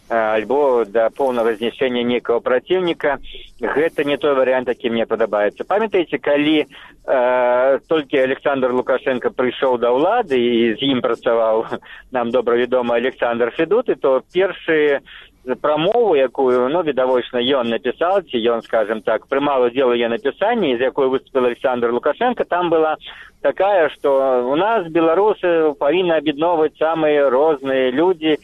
Альбо да поўнага знішчэння некага праціўніка, гэта не той варыянт, які мне падабаецца. Памятаеце, калі э, толькі Александр Лукашенко прыйшоў да ўлады і з ім працаваў нам добра вядомы Александр Федуты, то першыя прамову, якую, ну, відавочна, ён напісаў, ці ён, скажем так, прымаў удзел у яе напісанні, з якой выступил Александр Лукашенко, там была такая, што у нас, беларусы, павінны аб'ядноўваць самыя розныя людзі,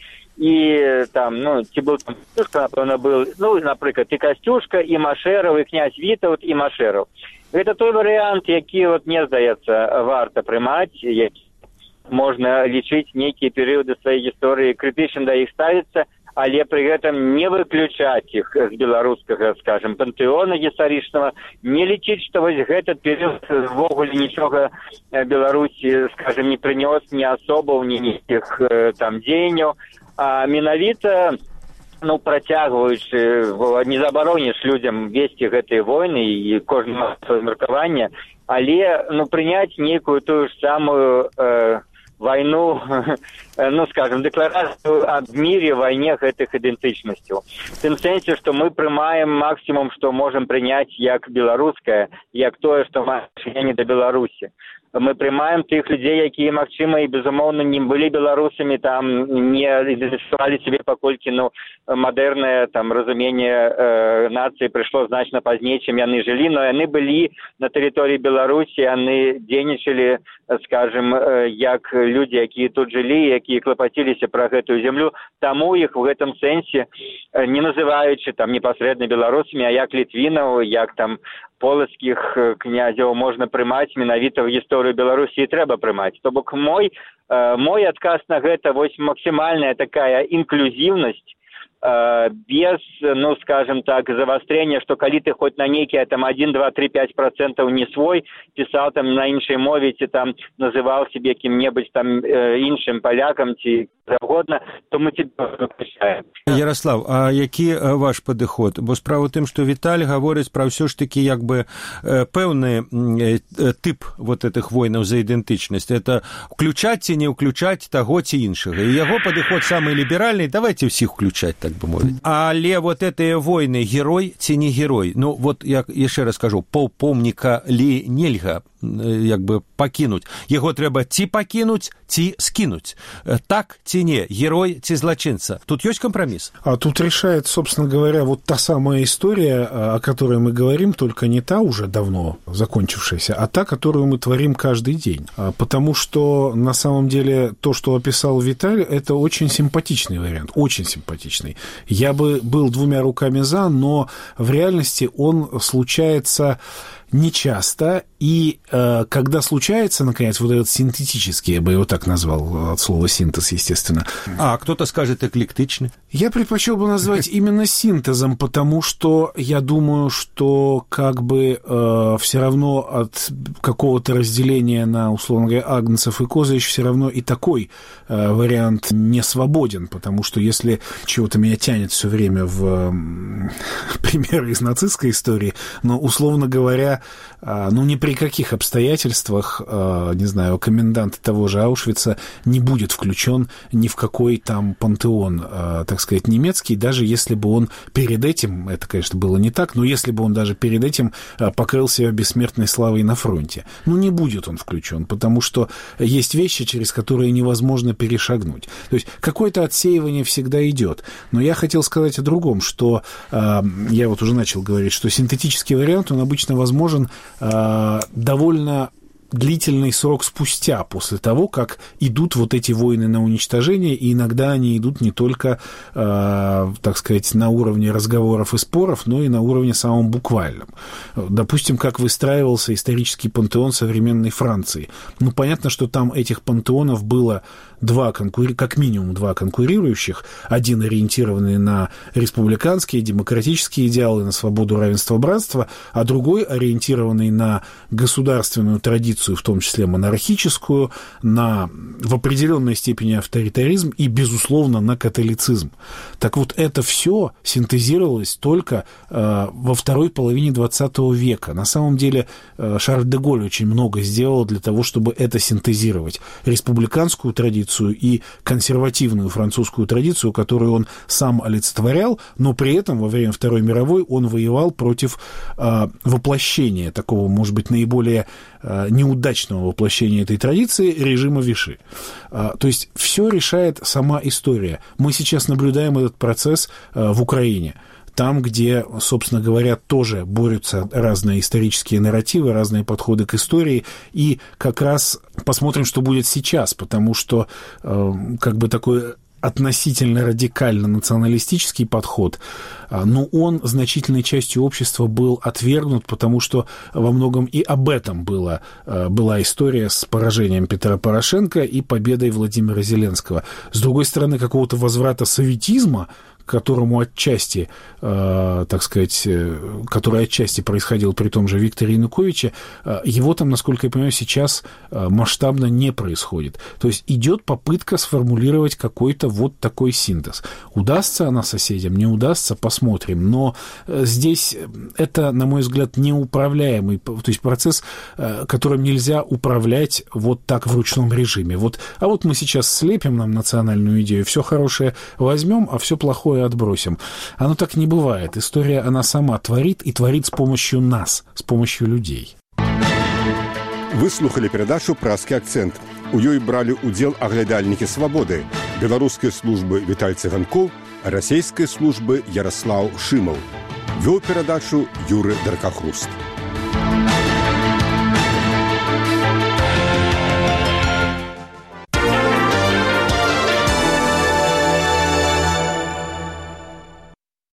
и там, ну, ці был там Костюшка, напевно, был, ну, например, и Костюшка, и Машеров, и князь Витовт, и Машеров. Это той вариант, який, вот, мне здаецца, варто приймать, які можна лічыць некие периоды своей истории, критично до их ставиться, але при этом не выключать их с белорусского, скажем, пантеона гістарычнага, не лічыць, что вот этот период ввогуле ничего Беларуси, скажем, не принес ни особо, ни никаких там дзеянняў. А менавіта, ну, працягваючы, не забароніш людям весці гэтыя войны і кожнаму сваё меркаванне, але, ну, прыняць нейкую тую ж самую, э, войну, ну, скажем, декларацию об мире, войне гэтых ідэнтычнасцяў. В тым сэнсе, што мы прымаем максімум, што можам прыняць як беларускае, як тое, што мае адношэнне да Беларусі. Мы прымаем тых людзей, якія, магчыма, і, безумоўна, не былі беларусамі, там, не ідэнтыфікавалі сябе, паколькі, ну, мадэрнае, там, разуменне э, нацыі прыйшло значна пазней, чым яны жылі, но яны былі на тэрыторыі Беларусі, яны дзейнічалі, скажем, э, як людзі, якія тут жылі, якія клапаціліся пра гэтую зямлю, таму іх в гэтым сэнсе, э, не называючы, там, непасрэдна беларусамі, а як літвінаў, як, там, полацкіх князяў можна прымаць менавіта ў гісторыю Беларусі і трэба прымаць. То бок мой, э, мой адказ на гэта вось максімальная такая інклюзіўнасць, э, без, ну, скажем так, завастрэння, што калі ты хоць на нейкія там один, два, три, пять процентаў не свой, пісаў там на іншай мове, ці там называў сябе кім-небудзь там э, іншым палякам, ці завгодна, то мы тебе запрещаем. Ярослав, а які ваш падыход? Бо справа ў тым, што Віталь гаворыць пра ўсё ж такі як бы пэўны тып вот этих войнаў за ідэнтычнасць. Это ўключаць ці не ўключаць таго ці іншага. І яго падыход самы ліберальны, давайте ўсіх ўключаць, так бы мовіць. Але вот гэтыя войны герой ці не герой? Ну, вот я яшчэ раз скажу, паўпомніка ли нельга як бы пакінуць. Яго трэба ці пакінуць, ці скінуць. Так ці не? Герой ці злачынца? Тут ёсць компромисс? А тут решает, собственно говоря, вот та самая история, о которой мы говорим, только не та уже давно закончившаяся, а та, которую мы творим каждый день. Потому что, на самом деле, то, что описал Виталий, это очень симпатичный вариант, очень симпатичный. Я бы был двумя руками за, но в реальности он случается нечасто, и э, когда случается, наконец, вот этот синтетический, я бы его так назвал, от слова синтез, естественно. А кто-то скажет эклектичный. Я предпочел бы назвать именно синтезом, потому что я думаю, что как бы э, все равно от какого-то разделения на, условно говоря, агнцев и козырищ все равно и такой э, вариант не свободен, потому что если чего-то меня тянет все время в э, примеры из нацистской истории, но, условно говоря, ну, ни при каких обстоятельствах, не знаю, комендант того же Аушвица не будет включен ни в какой там пантеон, так сказать, немецкий, даже если бы он перед этим, это, конечно, было не так, но если бы он даже перед этим покрыл себя бессмертной славой на фронте. Ну, не будет он включен, потому что есть вещи, через которые невозможно перешагнуть. То есть какое-то отсеивание всегда идет. Но я хотел сказать о другом, что я вот уже начал говорить, что синтетический вариант, он обычно возможен э, довольно длительный срок спустя, после того, как идут вот эти войны на уничтожение, и иногда они идут не только, э, так сказать, на уровне разговоров и споров, но и на уровне самом буквальном. Допустим, как выстраивался исторический пантеон современной Франции. Ну, понятно, что там этих пантеонов было два конкури... как минимум два конкурирующих, один ориентированный на республиканские, демократические идеалы, на свободу, равенство, братство, а другой ориентированный на государственную традицию, в том числе монархическую, на в определенной степени авторитаризм и, безусловно, на католицизм. Так вот, это все синтезировалось только э, во второй половине двадцатого века. На самом деле, э, Шарль де Голль очень много сделал для того, чтобы это синтезировать. Республиканскую традицию и консервативную французскую традицию, которую он сам олицетворял, но при этом во время Второй мировой он воевал против э, воплощения такого, может быть, наиболее э, неудачного воплощения этой традиции режима Виши. Э, то есть все решает сама история. Мы сейчас наблюдаем этот процесс э, в Украине. Там, где, собственно говоря, тоже борются разные исторические нарративы, разные подходы к истории, и как раз посмотрим, что будет сейчас, потому что э, как бы такой относительно радикально националистический подход, но он значительной частью общества был отвергнут, потому что во многом и об этом было, была история с поражением Петра Порошенко и победой Владимира Зеленского. С другой стороны, какого-то возврата советизма, которому отчасти, э, так сказать, э, который отчасти происходил при том же Викторе Януковиче, э, его там, насколько я понимаю, сейчас э, масштабно не происходит. То есть идет попытка сформулировать какой-то вот такой синтез. Удастся она соседям, не удастся, посмотрим. Но э, здесь это, на мой взгляд, неуправляемый, то есть процесс, э, которым нельзя управлять вот так в ручном режиме. Вот, а вот мы сейчас слепим нам национальную идею, все хорошее возьмем, а все плохое отбросим. Оно так не бывает. История, она сама творит и творит с помощью нас, с помощью людей. Вы слухали перадачу «Празкі акцэнт». У ёй бралі ўдзел аглядальнікі «Свабоды», беларускай службы Віталь Цыганкоў, расійскай службы Ярослаў Шымаў. Вёў перадачу Юры Даркахруст.